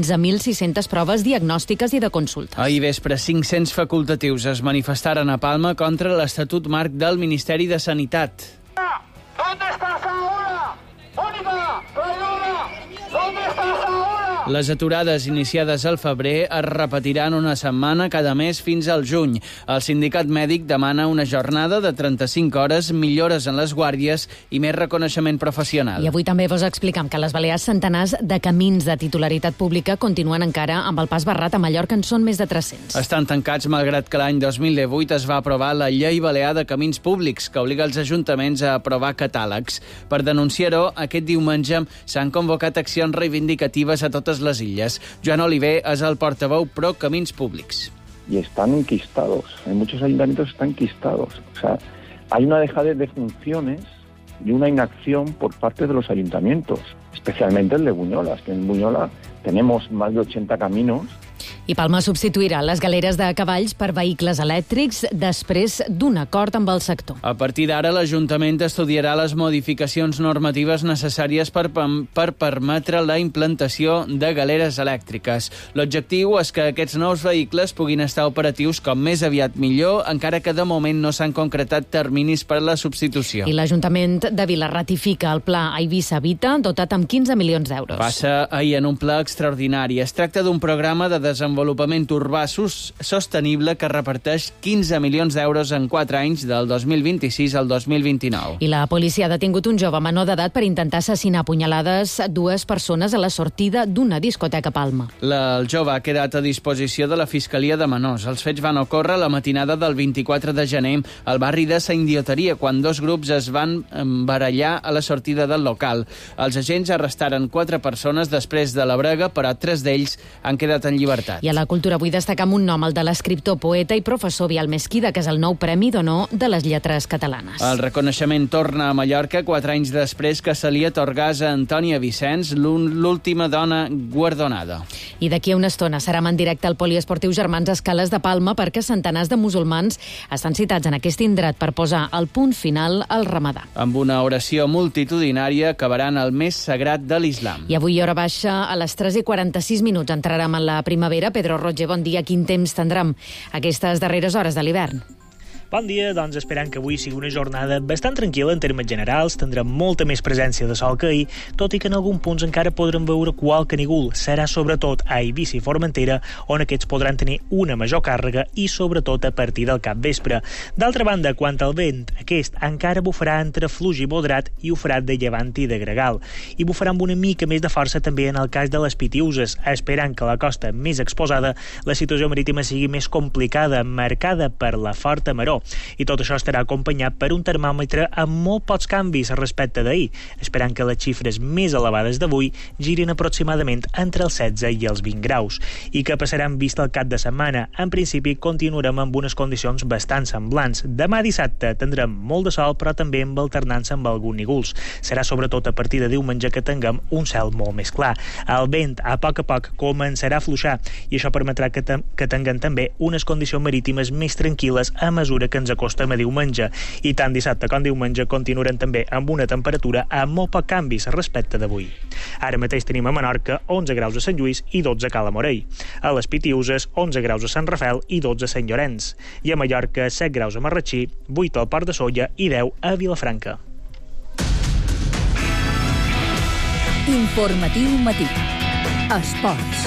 15.600 proves diagnòstiques i de consultes. Ahir vespre, 500 facultatius es manifestaren a Palma contra l'Estatut Marc del Ministeri de Sanitat. ¿Dónde estás ahora? ¡Mónica! ¡Traidora! ¿Dónde estás ahora? Les aturades iniciades al febrer es repetiran una setmana cada mes fins al juny. El sindicat mèdic demana una jornada de 35 hores, millores en les guàrdies i més reconeixement professional. I avui també vos explicam que a les Balears centenars de camins de titularitat pública continuen encara amb el pas barrat. A Mallorca en són més de 300. Estan tancats malgrat que l'any 2018 es va aprovar la Llei Balear de Camins Públics, que obliga els ajuntaments a aprovar catàlegs. Per denunciar-ho, aquest diumenge s'han convocat accions reivindicatives a totes les illes. Joan Oliver és el portaveu pro Camins Públics. Y están enquistados, en muchos ayuntamientos están enquistados. O sea, hay una dejadez de funciones y una inacción por parte de los ayuntamientos, especialmente el de Bunyola. Que en Bunyola tenemos más de 80 caminos. I Palma substituirà les galeres de cavalls per vehicles elèctrics després d'un acord amb el sector. A partir d'ara, l'Ajuntament estudiarà les modificacions normatives necessàries per permetre la implantació de galeres elèctriques. L'objectiu és que aquests nous vehicles puguin estar operatius com més aviat millor, encara que de moment no s'han concretat terminis per a la substitució. I l'Ajuntament de Vila ratifica el pla Eivissa Habita, dotat amb 15 milions d'euros. Passa ahir en un pla extraordinari. Es tracta d'un programa de desenvolupament desenvolupament urbà sostenible que reparteix 15 milions d'euros en 4 anys, del 2026 al 2029. I la policia ha detingut un jove menor d'edat per intentar assassinar a punyalades 2 persones a la sortida d'una discoteca a Palma. El jove ha quedat a disposició de la Fiscalia de Menors. Els fets van ocórrer la matinada del 24 de gener al barri de Sant Dioteria, quan 2 grups es van barallar a la sortida del local. Els agents arrestaren 4 persones després de la brega, però 3 d'ells han quedat en llibertat. I a la cultura vull destacar amb un nom, el de l'escriptor, poeta i professor Bial Mesquida, que és el nou Premi d'Honor de les Lletres Catalanes. El reconeixement torna a Mallorca 4 anys després que se li atorgàs a Antònia Vicenç, l'última dona guardonada. I d'aquí a una estona serem en directe al Poliesportiu Germans Escales de Palma, perquè centenars de musulmans estan citats en aquest indret per posar el punt final al Ramadà. Amb una oració multitudinària acabaran el mes sagrat de l'Islam. I avui, hora baixa, a les 3:46 entrarem en la primavera. Pedro Roger, bon dia. Quin temps tindrem aquestes darreres hores de l'hivern? Bon dia, doncs esperant que avui sigui una jornada bastant tranquil·la en termes generals, tindrem molta més presència de sol que ahir, tot i que en alguns punts encara podrem veure qualque nígol. Serà sobretot a Eivissa i Formentera, on aquests podran tenir una major càrrega i sobretot a partir del capvespre. D'altra banda, quant al vent, aquest encara bufarà entre fluix i moderat i ho farà de llevant i de gregal. I bufarà amb una mica més de força també en el cas de les Pitiüses, esperant que a la costa més exposada la situació marítima sigui més complicada, marcada per la forta maró. I tot això estarà acompanyat per un termòmetre amb molt pocs canvis respecte d'ahir, esperant que les xifres més elevades d'avui girin aproximadament entre els 16 i els 20 graus. I que passaran vist el cap de setmana. En principi continuarem amb unes condicions bastant semblants. Demà dissabte tindrem molt de sol, però també amb alternança amb alguns nígols. Serà sobretot a partir de diumenge que tinguem un cel molt més clar. El vent a poc començarà a afluixar i això permetrà que tinguem també unes condicions marítimes més tranquil·les a mesura que ens acostem a diumenge. I tant dissabte com diumenge continuarem també amb una temperatura amb molt poc canvis respecte d'avui. Ara mateix tenim a Menorca 11 graus a Sant Lluís i 12 a Cala Morell. A les Pitiüses 11 graus a Sant Rafel i 12 a Sant Llorenç. I a Mallorca 7 graus a Marratxí, 8 al Port de Sóller i 10 a Vilafranca. Informatiu matí. Esports.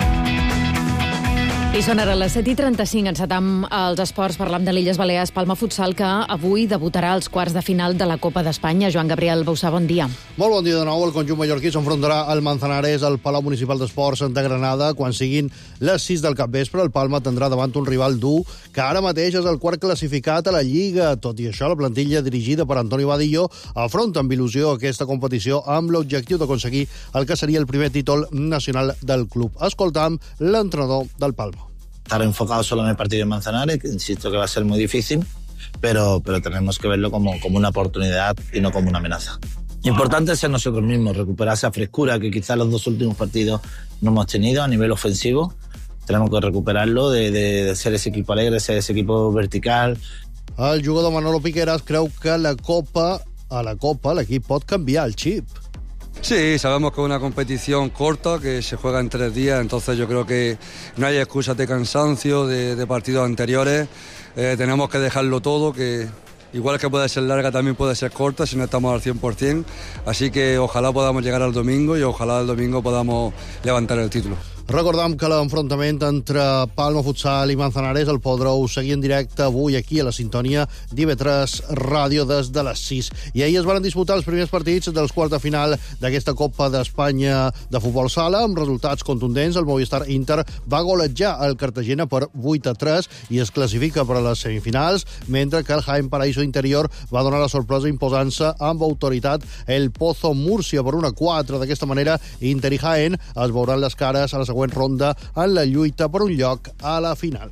I són ara les 7:35, encetam els esports, parlam de l'Illes Balears Palma Futsal, que avui debutarà als quarts de final de la Copa d'Espanya. Joan Gabriel Bausà, bon dia. Molt bon dia de nou. El conjunt mallorquí s'enfrontarà al Manzanares al Palau Municipal d'Esports de Granada quan siguin les 6 del capvespre. El Palma tindrà davant un rival dur que ara mateix és el quart classificat a la Lliga. Tot i això, la plantilla dirigida per Antoni Badillo afronta amb il·lusió aquesta competició amb l'objectiu d'aconseguir el que seria el primer títol nacional del club. Escoltam l'entrenador del Palma. Estar enfocado solo en el partido de Manzanares, que insisto que va a ser muy difícil, pero tenemos que verlo como una oportunidad y no como una amenaza. Importante es ser nosotros mismos, recuperar esa frescura que quizás los 2 últimos partidos no hemos tenido a nivel ofensivo. Tenemos que recuperarlo, de ser ese equipo alegre, ser ese equipo vertical. El jugador Manolo Piqueras creu que a la Copa l'equip pot canviar el xip. Sí, sabemos que es una competición corta, que se juega en 3 días, entonces yo creo que no hay excusas de cansancio de partidos anteriores. Tenemos que dejarlo todo, que igual que puede ser larga, también puede ser corta si no estamos al 100%. Así que ojalá podamos llegar al domingo y ojalá el domingo podamos levantar el título. Recordam que l'enfrontament entre Palma Futsal i Manzanares el podreu seguir en directe avui aquí a la sintonia d'IV3 Ràdio des de les 6. I ahir es van disputar els primers partits dels quarts de final d'aquesta Copa d'Espanya de futbol sala amb resultats contundents. El Movistar Inter va golejar el Cartagena per 8-3 i es classifica per a les semifinals, mentre que el Jaén Paraíso Interior va donar la sorpresa imposant-se amb autoritat el Pozo Múrcia per 1-4. D'aquesta manera, Inter i Jaén es veuran les cares a la següent ronda en la lluita per un lloc a la final.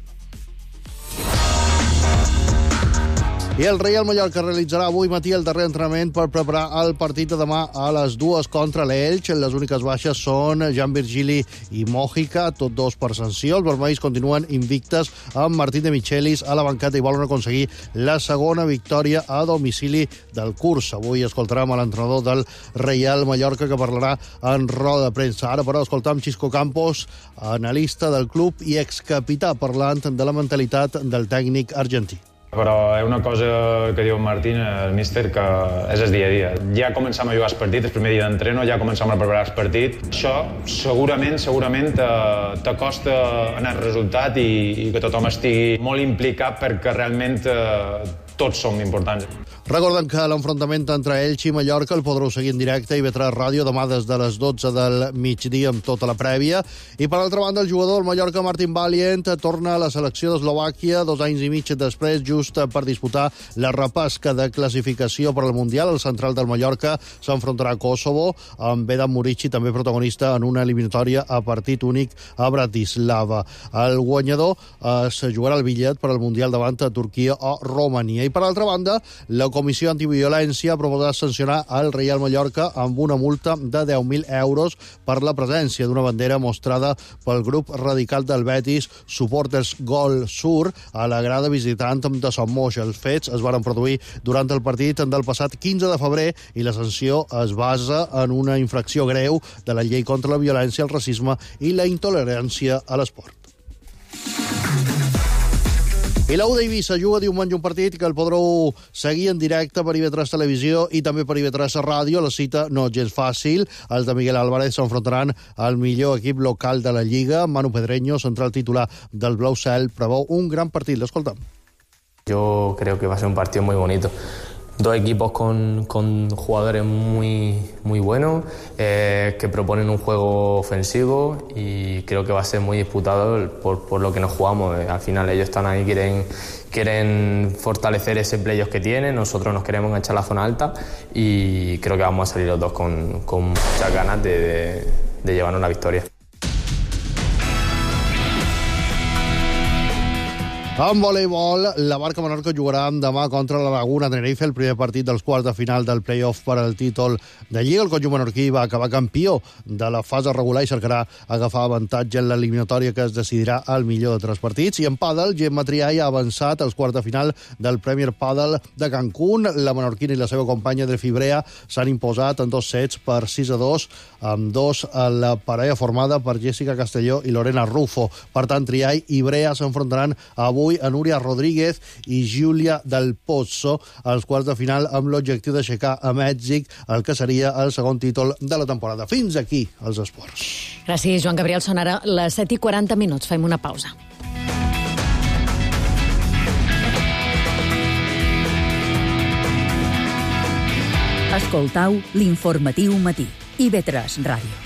I el Reial Mallorca realitzarà avui matí el darrer entrenament per preparar el partit de demà a les 2 contra l'Elx. Les úniques baixes són Jan Virgili i Mòjica, tots 2 per sanció. Els vermells continuen invictes amb Martín de Michelis a la banqueta i volen aconseguir la segona victòria a domicili del curs. Avui escoltarem a l'entrenador del Reial Mallorca, que parlarà en roda de premsa. Ara, però, escoltam Xisco Campos, analista del club i excapità, parlant de la mentalitat del tècnic argentí. Però és una cosa que diu Martín, el míster, que és el dia a dia. Ja començam a jugar el partit, el primer dia d'entreno, ja començam a preparar el partit. Això segurament t'acosta anar al resultat i que tothom estigui molt implicat perquè realment tots som importants. Recordem que l'enfrontament entre Elx i Mallorca el podreu seguir en directe a IB3 Ràdio demà des de les 12 del migdia amb tota la prèvia. I per altra banda, el jugador del Mallorca, Martin Valient, torna a la selecció d'Eslovàquia 2 anys i mig després, just per disputar la repesca de classificació per al Mundial. El central del Mallorca s'enfrontarà a Kosovo amb Vedan Murici, també protagonista en una eliminatòria a partit únic a Bratislava. El guanyador es jugarà el bitllet per al Mundial davant a Turquia o Romania. I per altra banda, la Comissió Antiviolència ha proposat sancionar el Reial Mallorca amb una multa de 10.000 euros per la presència d'una bandera mostrada pel grup radical del Betis Supporters Gol Sur a la grada visitant de Son Moix. Els fets es van produir durant el partit del passat 15 de febrer i la sanció es basa en una infracció greu de la llei contra la violència, el racisme i la intolerància a l'esport. I l'U d'Eivissa juga diumenge un partit que el podreu seguir en directe per IB3 Televisió i també per IB3 Ràdio. La cita no és gens fàcil. Els de Miguel Álvarez s'enfrontaran al millor equip local de la Lliga. Manu Pedreño, central titular del Blau Cel, preveu un gran partit. L'escoltem. Yo creo que va a ser un partido muy bonito. Dos equipos con jugadores muy buenos, que proponen un juego ofensivo y creo que va a ser muy disputado por lo que nos jugamos. Al final ellos están ahí, quieren fortalecer ese playoff que tienen, nosotros nos queremos echar la zona alta y creo que vamos a salir los dos con muchas ganas de llevarnos la victoria. En voleibol, la Barca Menorca jugarà demà contra la Laguna Tenerife, el primer partit dels quarts de final del play-off per al títol de Lliga. El conjunt menorquí va acabar campió de la fase regular i cercarà agafar avantatge en l'eliminatòria que es decidirà al millor de 3 partits. I en pàdel, Gemma Triay ha avançat als quarts de final del Premier Padel de Cancún. La menorquina i la seva companya de Fibrea s'han imposat en 2 sets per 6-2, amb 2 a la parella formada per Jessica Castelló i Lorena Rufo. Per tant, Triay i Brea s'enfrontaran avui a Núria Rodríguez i Júlia del Pozo als quarts de final amb l'objectiu d'aixecar a Mèxic el que seria el segon títol de la temporada. Fins aquí els esports. Gràcies, Joan Gabriel. Són ara les 7:40. Fem una pausa. Escoltau l'informatiu matí. IB3 Ràdio.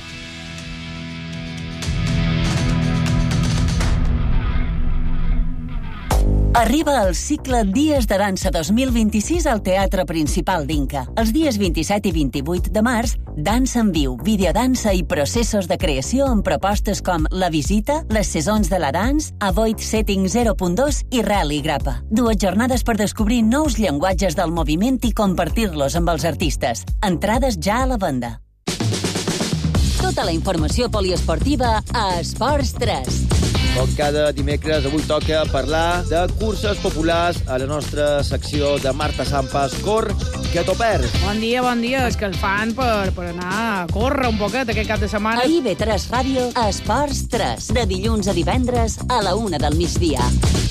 Arriba el cicle Dies de Dansa 2026 al Teatre Principal d'Inca. Els dies 27 i 28 de març, dansa en viu, videodansa i processos de creació amb propostes com La Visita, Les Saisons de la Dance, Avoid Setting 0.2 i Rally Grappa. 2 jornades per descobrir nous llenguatges del moviment i compartir-los amb els artistes. Entrades ja a la venda. Tota la informació poliesportiva a Esports 3. Com cada dimecres, avui toca parlar de curses populars a la nostra secció de Marta Sampas. Cor, que t'ho perds. Bon dia. És que el fan per anar a córrer un poquet aquest cap de setmana. A IB3 Ràdio, Esports 3. De dilluns a divendres a la 1 del migdia.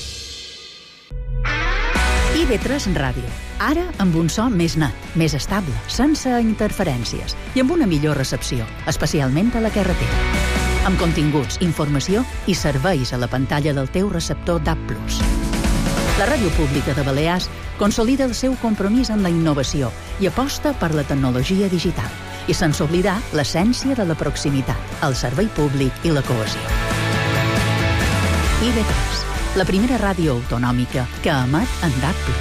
IB3 Ràdio. Ara amb un so més net, més estable, sense interferències i amb una millor recepció, especialment a la carretera. Amb continguts, informació i serveis a la pantalla del teu receptor DAB+. La Ràdio Pública de Balears consolida el seu compromís en la innovació i aposta per la tecnologia digital, i sense oblidar l'essència de la proximitat, el servei públic i la cohesió. IB3, la primera ràdio autonòmica que emet en DAB+.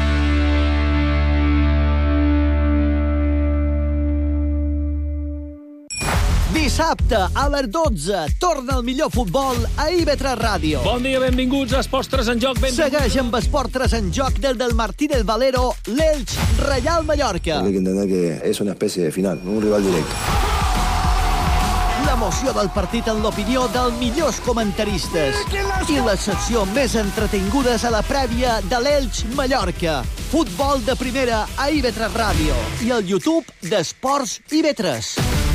Dissabte, a les 12, torna el millor futbol a IB3 Ràdio. Bon dia, benvinguts a Esports 3 en joc. Segueix amb Esports 3 en joc des del Martínez Valero, l'Elx Reial Mallorca. Hay que entender que es una especie de final, un rival directo. L'emoció del partit en l'opinió dels millors comentaristes i les seccions més entretingudes a la prèvia de l'Elx Mallorca. Futbol de primera a IB3 Ràdio i al YouTube d'Esports IB3.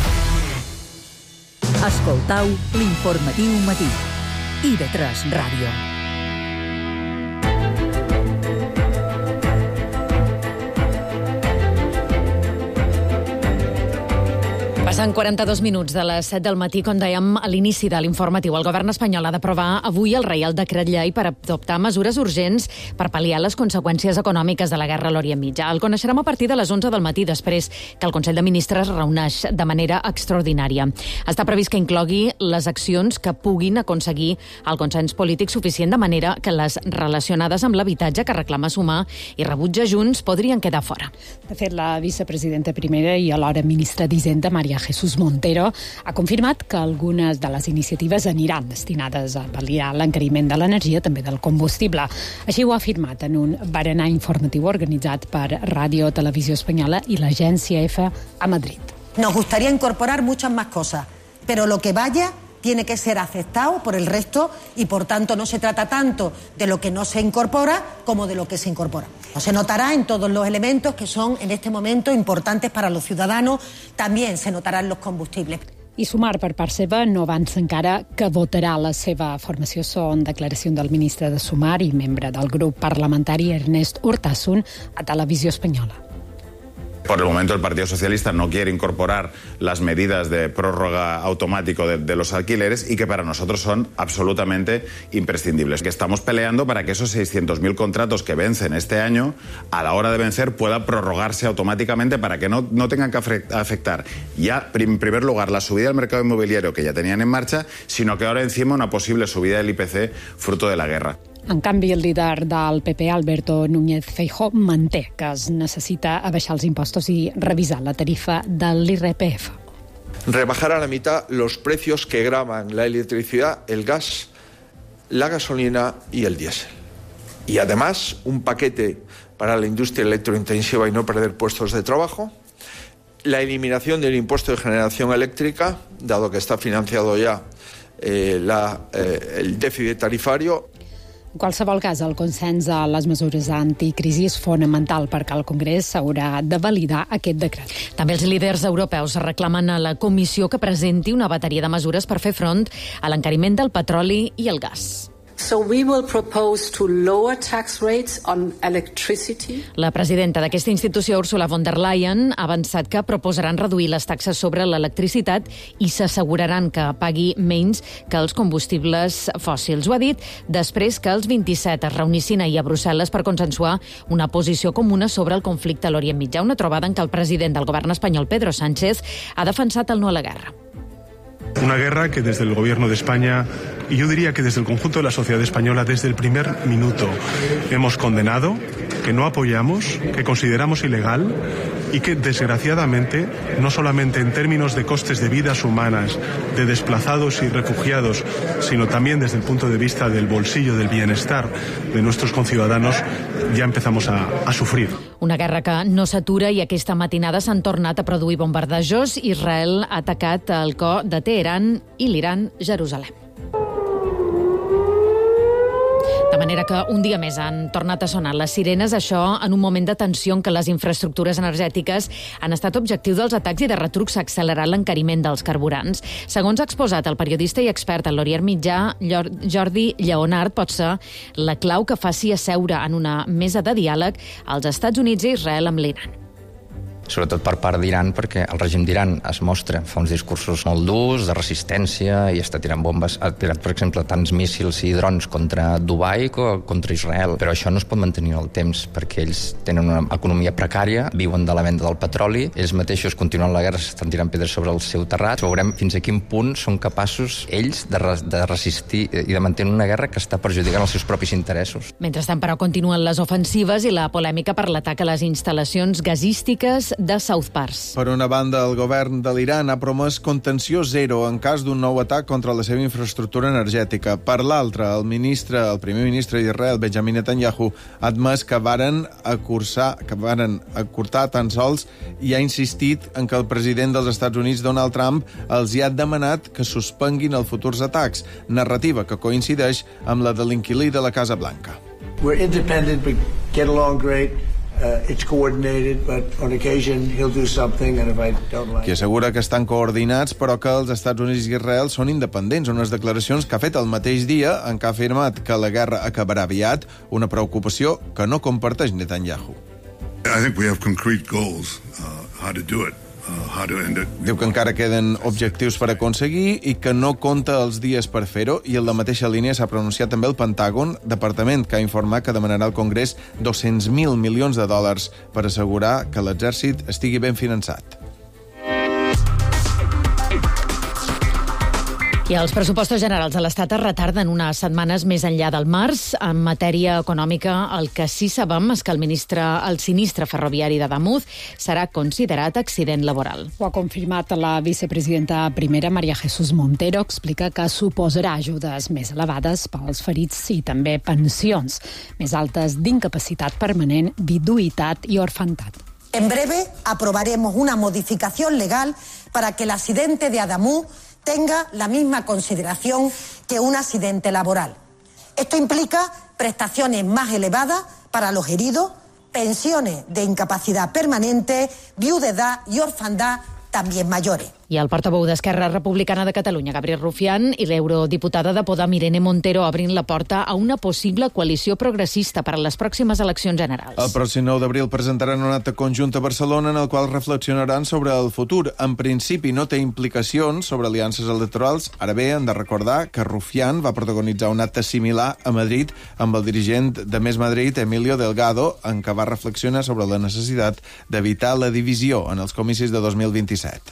Escoltau l'informatiu matí. IB3 Ràdio. Passen 42 minuts de les 7 del matí, com dèiem a l'inici de l'informatiu. El govern espanyol ha d'aprovar avui el Reial Decret Llei per adoptar mesures urgents per pal·liar les conseqüències econòmiques de la guerra a l'Orient Mitjà. El coneixerem a partir de les 11 del matí, després que el Consell de Ministres reuneix de manera extraordinària. Està previst que inclogui les accions que puguin aconseguir el consens polític suficient, de manera que les relacionades amb l'habitatge que reclama Sumar i rebutja Junts podrien quedar fora. De fet, la vicepresidenta primera i alhora ministra d'Hisenda, María Jesús Montero, ha confirmat que algunes de les iniciatives aniran destinades a pal·liar l'encariment de l'energia, també del combustible. Així ho ha afirmat en un berenar informatiu organitzat per Ràdio Televisió Espanyola i l'Agència EFE a Madrid. Nos gustaría incorporar muchas más cosas, pero lo que vaya tiene que ser aceptado por el resto y, por tanto, no se trata tanto de lo que no se incorpora como de lo que se incorpora. Se notará en todos los elementos que son, en este momento, importantes para los ciudadanos. También se notarán los combustibles. I Sumar, per part seva, no avança encara que votarà la seva formació. Són declaracions del ministre de Sumar i membre del grup parlamentari Ernest Urtasun a Televisió Espanyola. Por el momento el Partido Socialista no quiere incorporar las medidas de prórroga automático de los alquileres y que para nosotros son absolutamente imprescindibles. Que estamos peleando para que esos 600.000 contratos que vencen este año, a la hora de vencer, pueda prorrogarse automáticamente para que no tengan que afectar ya, en primer lugar, la subida del mercado inmobiliario que ya tenían en marcha, sino que ahora encima una posible subida del IPC fruto de la guerra. En canvi, el líder del PP, Alberto Núñez Feijóo, manté que es necessita abaixar els impostos i revisar la tarifa de l'IRPF. Rebajar a la mitad los precios que gravan la electricidad, el gas, la gasolina y el diésel. Y además, un paquete para la industria electrointensiva y no perder puestos de trabajo, la eliminación del impuesto de generación eléctrica, dado que está financiado ya el déficit tarifario. En qualsevol cas, el consens a les mesures anticrisi és fonamental perquè el Congrés s'haurà de validar aquest decret. També els líders europeus reclamen a la Comissió que presenti una bateria de mesures per fer front a l'encariment del petroli i el gas. So we will propose to lower tax rates on electricity. La presidenta d'aquesta institució, Ursula von der Leyen, ha avançat que proposaran reduir les taxes sobre l'electricitat i s'asseguraran que pagui menys que els combustibles fòssils. Ho ha dit després que els 27 es reunissin ahir a Brussel·les per consensuar una posició comuna sobre el conflicte a l'Orient Mitjà, una trobada en què el president del govern espanyol, Pedro Sánchez, ha defensat el no a la guerra. Una guerra que desde el gobierno de España, y yo diría que desde el conjunto de la sociedad española, desde el primer minuto hemos condenado, que no apoyamos, que consideramos ilegal y que, desgraciadamente, no solamente en términos de costes de vidas humanas, de desplazados y refugiados, sino también desde el punto de vista del bolsillo, del bienestar de nuestros conciudadanos, ja empezamos a sufrir. Una guerra que no s'atura i aquesta matinada s'han tornat a produir bombardejos. Israel ha atacat el cor de Teheran i l'Iran, Jerusalem. De manera que un dia més han tornat a sonar les sirenes, això en un moment de tensió en què les infraestructures energètiques han estat objectiu dels atacs i de retrucs s'ha accelerat l'encariment dels carburants. Segons ha exposat el periodista i expert en l'Orient Mitjà, Jordi Lleonard, pot ser la clau que faci asseure en una mesa de diàleg als Estats Units i Israel amb l'Iran. Sobretot per part d'Iran, perquè el règim d'Iran es mostra, fa uns discursos molt durs, de resistència, i està tirant bombes. Ha tirat, per exemple, tants míssils i drons contra Dubai com contra Israel. Però això no es pot mantenir en el temps, perquè ells tenen una economia precària, viuen de la venda del petroli, ells mateixos continuen la guerra, s'estan tirant pedres sobre el seu terrat. Veurem fins a quin punt són capaços ells de resistir i de mantenir una guerra que està perjudicant els seus propis interessos. Mentrestant, però, continuen les ofensives i la polèmica per l'atac a les instal·lacions gasístiques de South Pars. Per una banda, el govern de l'Iran ha promès contenció zero en cas d'un nou atac contra la seva infraestructura energètica. Per l'altra, el primer ministre d'Israel, Benjamin Netanyahu, ha admès que varen acurtar tan sols i ha insistit en que el president dels Estats Units, Donald Trump, els hi ha demanat que suspenguin els futurs atacs, narrativa que coincideix amb la de l'inquilí de la Casa Blanca. We're independent, we get along great. It's coordinated, but on occasion he'll do something, and if I don't like... Qui assegura que estan coordinats, però que els Estats Units i Israel són independents. Unes declaracions que ha fet el mateix dia en què ha afirmat que la guerra acabarà aviat, una preocupació que no comparteix Netanyahu. I think we have concrete goals how to do it. Diu que encara queden objectius per aconseguir i que no compta els dies per fer-ho, i en la mateixa línia s'ha pronunciat també el Pentàgon, departament que ha informat que demanarà al Congrés 200.000 milions de dòlars per assegurar que l'exèrcit estigui ben finançat. I els pressupostos generals de l'Estat es retarden unes setmanes més enllà del març. En matèria econòmica, el que sí sabem és que el sinistre ferroviari d'Ademuz serà considerat accident laboral. Ho ha confirmat la vicepresidenta primera, María Jesús Montero. Explica que suposarà ajudes més elevades pels ferits i també pensions més altes d'incapacitat permanent, viduïtat i orfantat. En breve aprobaremos una modificación legal para que el accidente de Ademuz tenga la misma consideración que un accidente laboral. Esto implica prestaciones más elevadas para los heridos, pensiones de incapacidad permanente, viudedad y orfandad también mayores. I el portaveu d'Esquerra Republicana de Catalunya, Gabriel Rufián, i l'eurodiputada de Podem, Irene Montero, obrin la porta a una possible coalició progressista per a les pròximes eleccions generals. El pròxim 9 d'abril presentaran un acte conjunt a Barcelona en el qual reflexionaran sobre el futur. En principi no té implicacions sobre aliances electorals. Ara bé, han de recordar que Rufián va protagonitzar un acte similar a Madrid amb el dirigent de Més Madrid, Emilio Delgado, en què va reflexionar sobre la necessitat d'evitar la divisió en els comicis de 2027.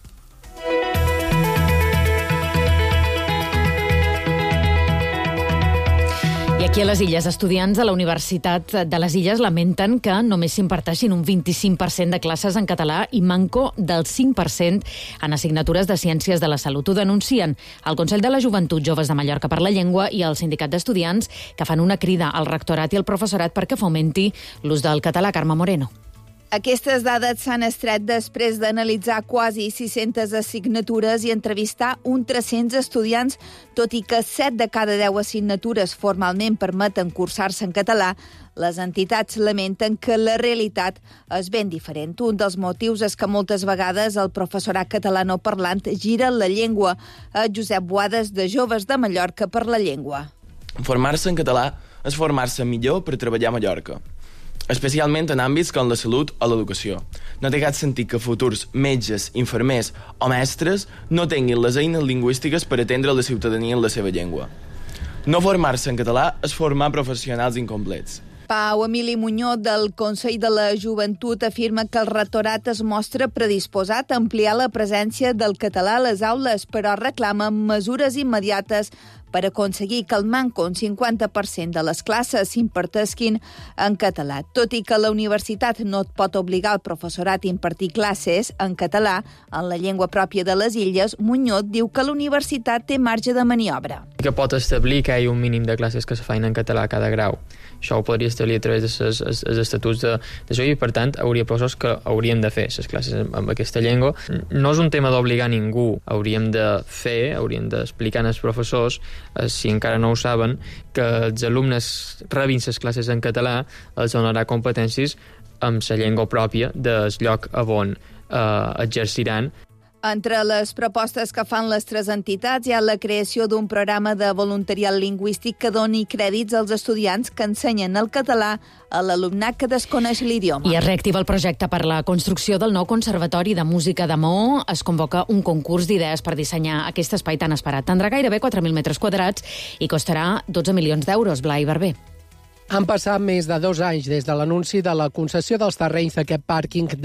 I aquí a les Illes, estudiants de la Universitat de les Illes lamenten que només s'imparteixin un 25% de classes en català i manco del 5% en assignatures de Ciències de la Salut. Ho denuncien el Consell de la Joventut Joves de Mallorca per la Llengua i el Sindicat d'Estudiants, que fan una crida al rectorat i al professorat perquè fomenti l'ús del català. Carme Moreno. Aquestes dades s'han extret després d'analitzar quasi 600 assignatures i entrevistar un 300 estudiants, tot i que 7 de cada 10 assignatures formalment permeten cursar-se en català. Les entitats lamenten que la realitat és ben diferent. Un dels motius és que moltes vegades el professorat catalanoparlant gira la llengua. Josep Boades, de Joves de Mallorca per la Llengua. Formar-se en català és formar-se millor per treballar a Mallorca, especialment en àmbits com la salut o l'educació. No té cap sentit que futurs metges, infermers o mestres no tinguin les eines lingüístiques per atendre la ciutadania en la seva llengua. No formar-se en català és formar professionals incomplets. Pau Emili Muñoz, del Consell de la Joventut, afirma que el rectorat es mostra predisposat a ampliar la presència del català a les aules, però reclama mesures immediates per aconseguir que el manco un 50% de les classes s'impartesquin en català. Tot i que la universitat no pot obligar el professorat a impartir classes en català en la llengua pròpia de les illes, Muñoz diu que la universitat té marge de maniobra. Que pot establir que hi ha un mínim de classes que se fan en català a cada grau. Això ho podria establir a través dels estatuts d'això i, per tant, hauria professors que haurien de fer les classes en aquesta llengua. No és un tema d'obligar ningú. Hauríem d'explicar als professors, si encara no ho saben, que els alumnes rebin les classes en català els donarà competències amb la llengua pròpia del lloc on exerciran. Entre les propostes que fan les tres entitats hi ha la creació d'un programa de voluntariat lingüístic que doni crèdits als estudiants que ensenyen el català a l'alumnat que desconeix l'idioma. I es reactiva el projecte per la construcció del nou Conservatori de Música de Maó. Es convoca un concurs d'idees per dissenyar aquest espai tan esperat. Tindrà gairebé 4.000 metres quadrats i costarà 12 milions d'euros. Blai Barber. Han passat més de 2 anys des de l'anunci de la concessió dels terrenys d'aquest pàrquing de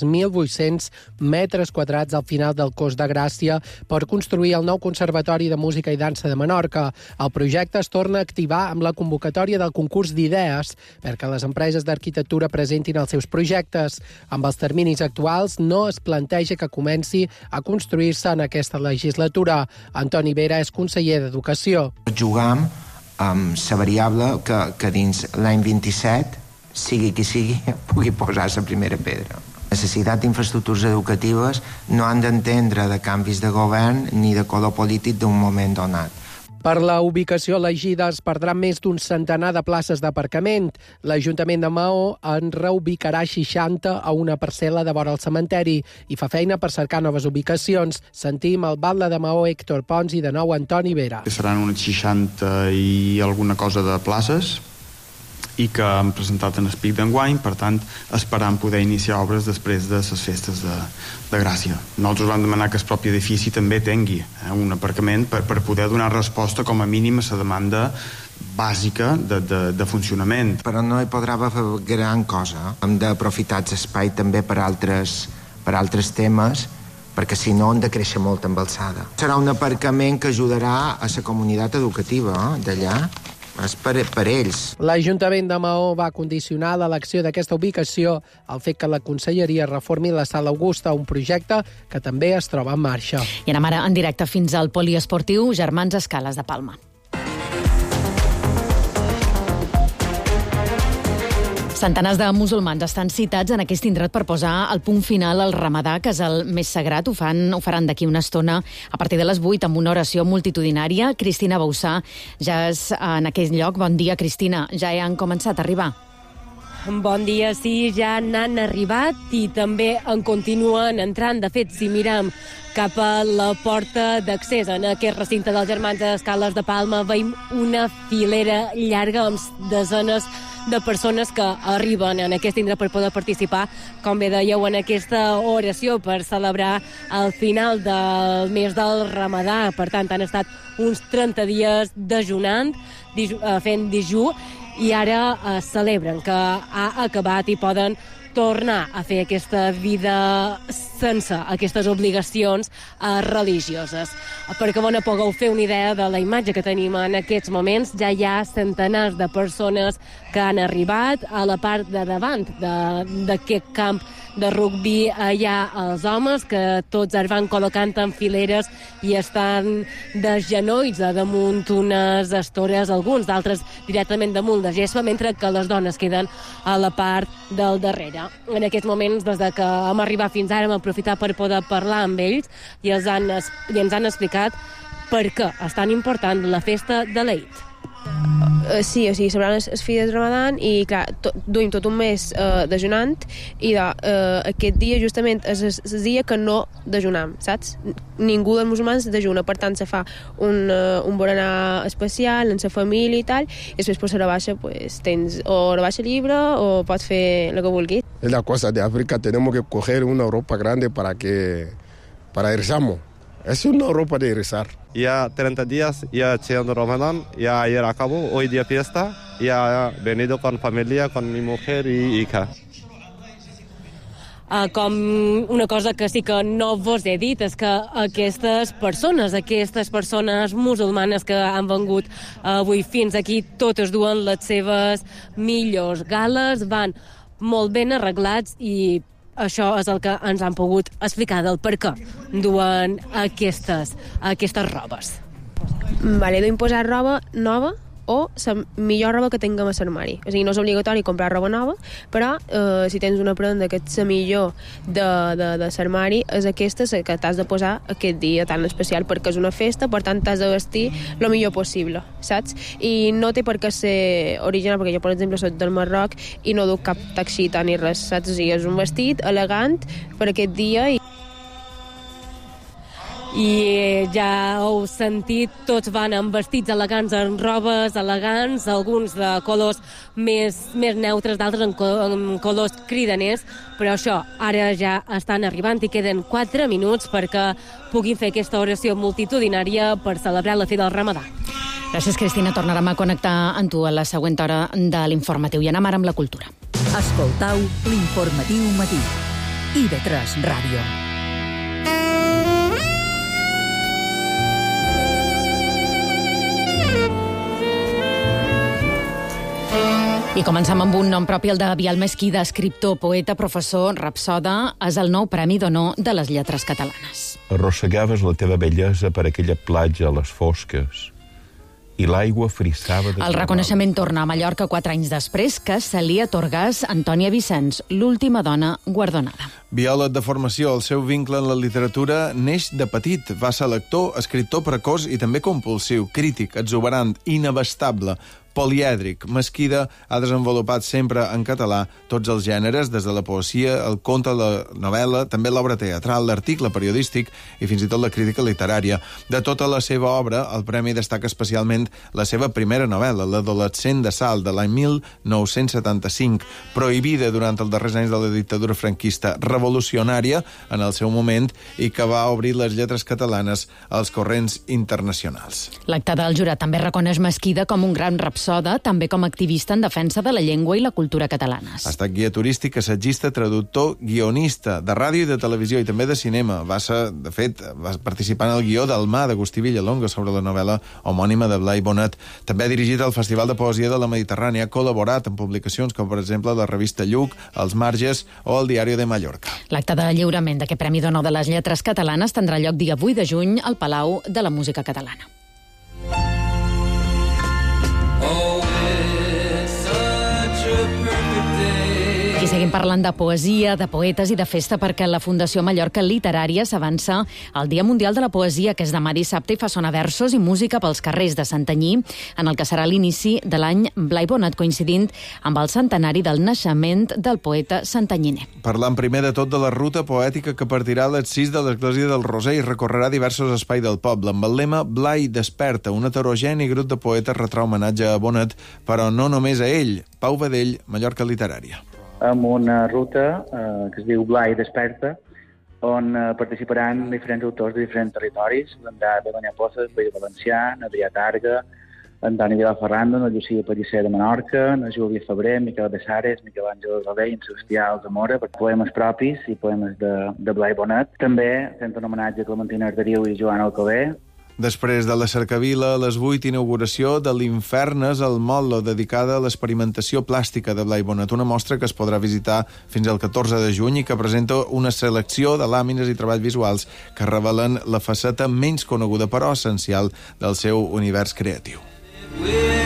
3.800 metres quadrats al final del Cos de Gràcia per construir el nou Conservatori de Música i Dansa de Menorca. El projecte es torna a activar amb la convocatòria del concurs d'idees perquè les empreses d'arquitectura presentin els seus projectes. Amb els terminis actuals no es planteja que comenci a construir-se en aquesta legislatura. Antoni Vera és conseller d'Educació. Jugam amb la variable que dins l'any 27, sigui qui sigui, pugui posar la primera pedra. La necessitat d'infraestructures educatives no han d'entendre de canvis de govern ni de color polític d'un moment donat. Per la ubicació elegida es perdran més d'un centenar de places d'aparcament. L'Ajuntament de Maó en reubicarà 60 a una parcel·la de vora el cementeri i fa feina per cercar noves ubicacions. Sentim el batlle de Maó, Héctor Pons, i de nou Antoni Vera. Seran unes 60 i alguna cosa de places i que han presentat en el pic d'enguany, per tant, esperant poder iniciar obres després de les festes de Gràcia. Nosaltres vam demanar que el propi edifici també tingui un aparcament per poder donar resposta com a mínim a la demanda bàsica de funcionament. Però no hi podrà haver gran cosa. Hem d'aprofitar l'espai també per altres temes, perquè si no hem de créixer molt amb alçada. Serà un aparcament que ajudarà a la comunitat educativa d'allà. És per ells. L'Ajuntament de Maó va condicionar l'elecció d'aquesta ubicació al fet que la Conselleria reformi la Sala Augusta, un projecte que també es troba en marxa. I anem ara en directe fins al poliesportiu Germans Escales de Palma. Centenars de musulmans estan citats en aquest indret per posar el punt final al Ramadà, que és el més sagrat. Ho faran d'aquí una estona a partir de les 8 amb una oració multitudinària. Cristina Bauçà ja és en aquell lloc. Bon dia, Cristina. Ja han començat a arribar. Bon dia, sí, ja n'han arribat i també en continuen entrant. De fet, si mirem cap a la porta d'accés en aquest recinte dels Germans Escales de Palma, veiem una filera llarga amb desenes de persones que arriben en aquest indret per poder participar, com bé dèieu, en aquesta oració per celebrar el final del mes del Ramadà. Per tant, han estat uns 30 dies dejunant, fent dijú, i ara celebren que ha acabat i poden tornar a fer aquesta vida sense aquestes obligacions religioses. Perquè bona pugueu fer una idea de la imatge que tenim en aquests moments, ja hi ha centenars de persones que han arribat a la part de davant d'aquest camp de rugbi. Hi ha els homes que tots es van col·locant en fileres i estan de genolls damunt unes estores, alguns d'altres directament damunt de gespa, mentre que les dones queden a la part del darrere. En aquests moments, des que hem arribat fins ara, hem aprofitat per poder parlar amb ells i ens han explicat per què és tan important la festa de l'Eid. Sí, o sigui, celebrant les filles de Ramadan i, clar, duim tot un mes dejunant i aquest dia justament és el dia que no dejunam, saps? Ningú dels musulmans dejuna, per tant se fa un berenar especial en la família i tal, i després per la rebaixa pues, tens o rebaixa llibre o pots fer el que vulguis. Es la cosa de África, tenemos que coger una ropa grande para rezamos. Es una ropa de rezar. Ya 30 días, ya llegando Ramadán, ya ayer acabó, hoy día fiesta, ya he venido con familia, con mi mujer y hija. Com una cosa que sí que no vos he dit és que aquestes persones musulmanes que han vengut avui fins aquí, totes duen les seves millors gales, van molt ben arreglats i això és el que ens han pogut explicar del per què duen aquestes robes. Vale, duim posar roba nova o la millor roba que tinguem a l'armari. O sigui, no és obligatori comprar roba nova, però si tens una prenda que és la millor de l'armari, és aquesta que t'has de posar aquest dia tan especial, perquè és una festa, per tant t'has de vestir el millor possible, saps? I no té per què ser original, perquè jo, per exemple, soc del Marroc i no duc cap taxita ni res, saps? O sigui, és un vestit elegant per aquest dia i ja heu sentit, tots van amb vestits elegants, amb robes elegants, alguns de colors més neutres, d'altres en colors cridaners, però això ara ja estan arribant i queden 4 minuts perquè puguin fer aquesta oració multitudinària per celebrar la fi del Ramadà. Gràcies, Cristina. Tornarem a connectar amb tu a la següent hora de l'informatiu. I anem ara amb la cultura. Escoltau l'informatiu matí. IB3 Ràdio. I comencem amb un nom propi, el de Biel Mesquida, escriptor, poeta, professor, rapsoda. És el nou Premi d'Honor de les Lletres Catalanes. Arrossegaves la teva bellesa per aquella platja a les fosques i l'aigua frissava... El reconeixement torna a Mallorca 4 anys després que se li atorgàs Antònia Vicenç, l'última dona guardonada. Biòleg de formació, el seu vincle en la literatura neix de petit. Va ser lector, escriptor precoç i també compulsiu, crític, exuberant, inabastable. polièdric. Mesquida ha desenvolupat sempre en català tots els gèneres, des de la poesia, el conte, la novel·la, també l'obra teatral, l'article periodístic i fins i tot la crítica literària. De tota la seva obra, el premi destaca especialment la seva primera novel·la, L'adolescent de Salt, de l'any 1975, prohibida durant els darrers anys de la dictadura franquista, revolucionària en el seu moment i que va obrir les lletres catalanes als corrents internacionals. L'acte del jurat també reconeix Mesquida com un gran rapsoda, també com a activista en defensa de la llengua i la cultura catalanes. Ha estat guia turístic, assagista, traductor, guionista de ràdio i de televisió i també de cinema. Va participar en el guió del Mà d'Agustí Villalonga sobre la novel·la homònima de Blai Bonet. També ha dirigit el Festival de Poesia de la Mediterrània, ha col·laborat en publicacions com, per exemple, la revista Lluc, Els Marges o el Diari de Mallorca. L'acte de lliurament d'aquest Premi d'Honor de les Lletres Catalanes tindrà lloc dia 8 de juny al Palau de la Música Catalana. I seguim parlant de poesia, de poetes i de festa perquè la Fundació Mallorca Literària s'avança al Dia Mundial de la Poesia, que és demà dissabte, i fa sonar versos i música pels carrers de Santanyí, en el que serà l'inici de l'any Blai Bonet, coincidint amb el centenari del naixement del poeta santanyiner. Parlant primer de tot de la ruta poètica que partirà a les 6 de l'Església del Roser i recorrerà diversos espais del poble, amb el lema Blai desperta, un heterogeni grup de poetes retrà homenatge a Bonet, però no només a ell. Pau Vedell, Mallorca Literària. Amb una ruta que es diu Blai Desperta, on participaran diferents autors de diferents territoris, l'Andrà de Banyaposes, País Valencià, Adrià Targa, Antoni Vilaferrando, la Llucia Pellicer de Menorca, la Júlia Febrer, Miquel Besares, Miquel Àngel Galé i en Sebastià Alzamora, per poemes propis i poemes de Blai Bonet. També fent un homenatge a Clementina Arderiu i Joan Alcover. Després de la cercavila, a les 8, inauguració de l'Infernes al Motlo, dedicada a l'experimentació plàstica de Blai Bonet, una mostra que es podrà visitar fins al 14 de juny i que presenta una selecció de làmines i treballs visuals que revelen la faceta menys coneguda però essencial del seu univers creatiu.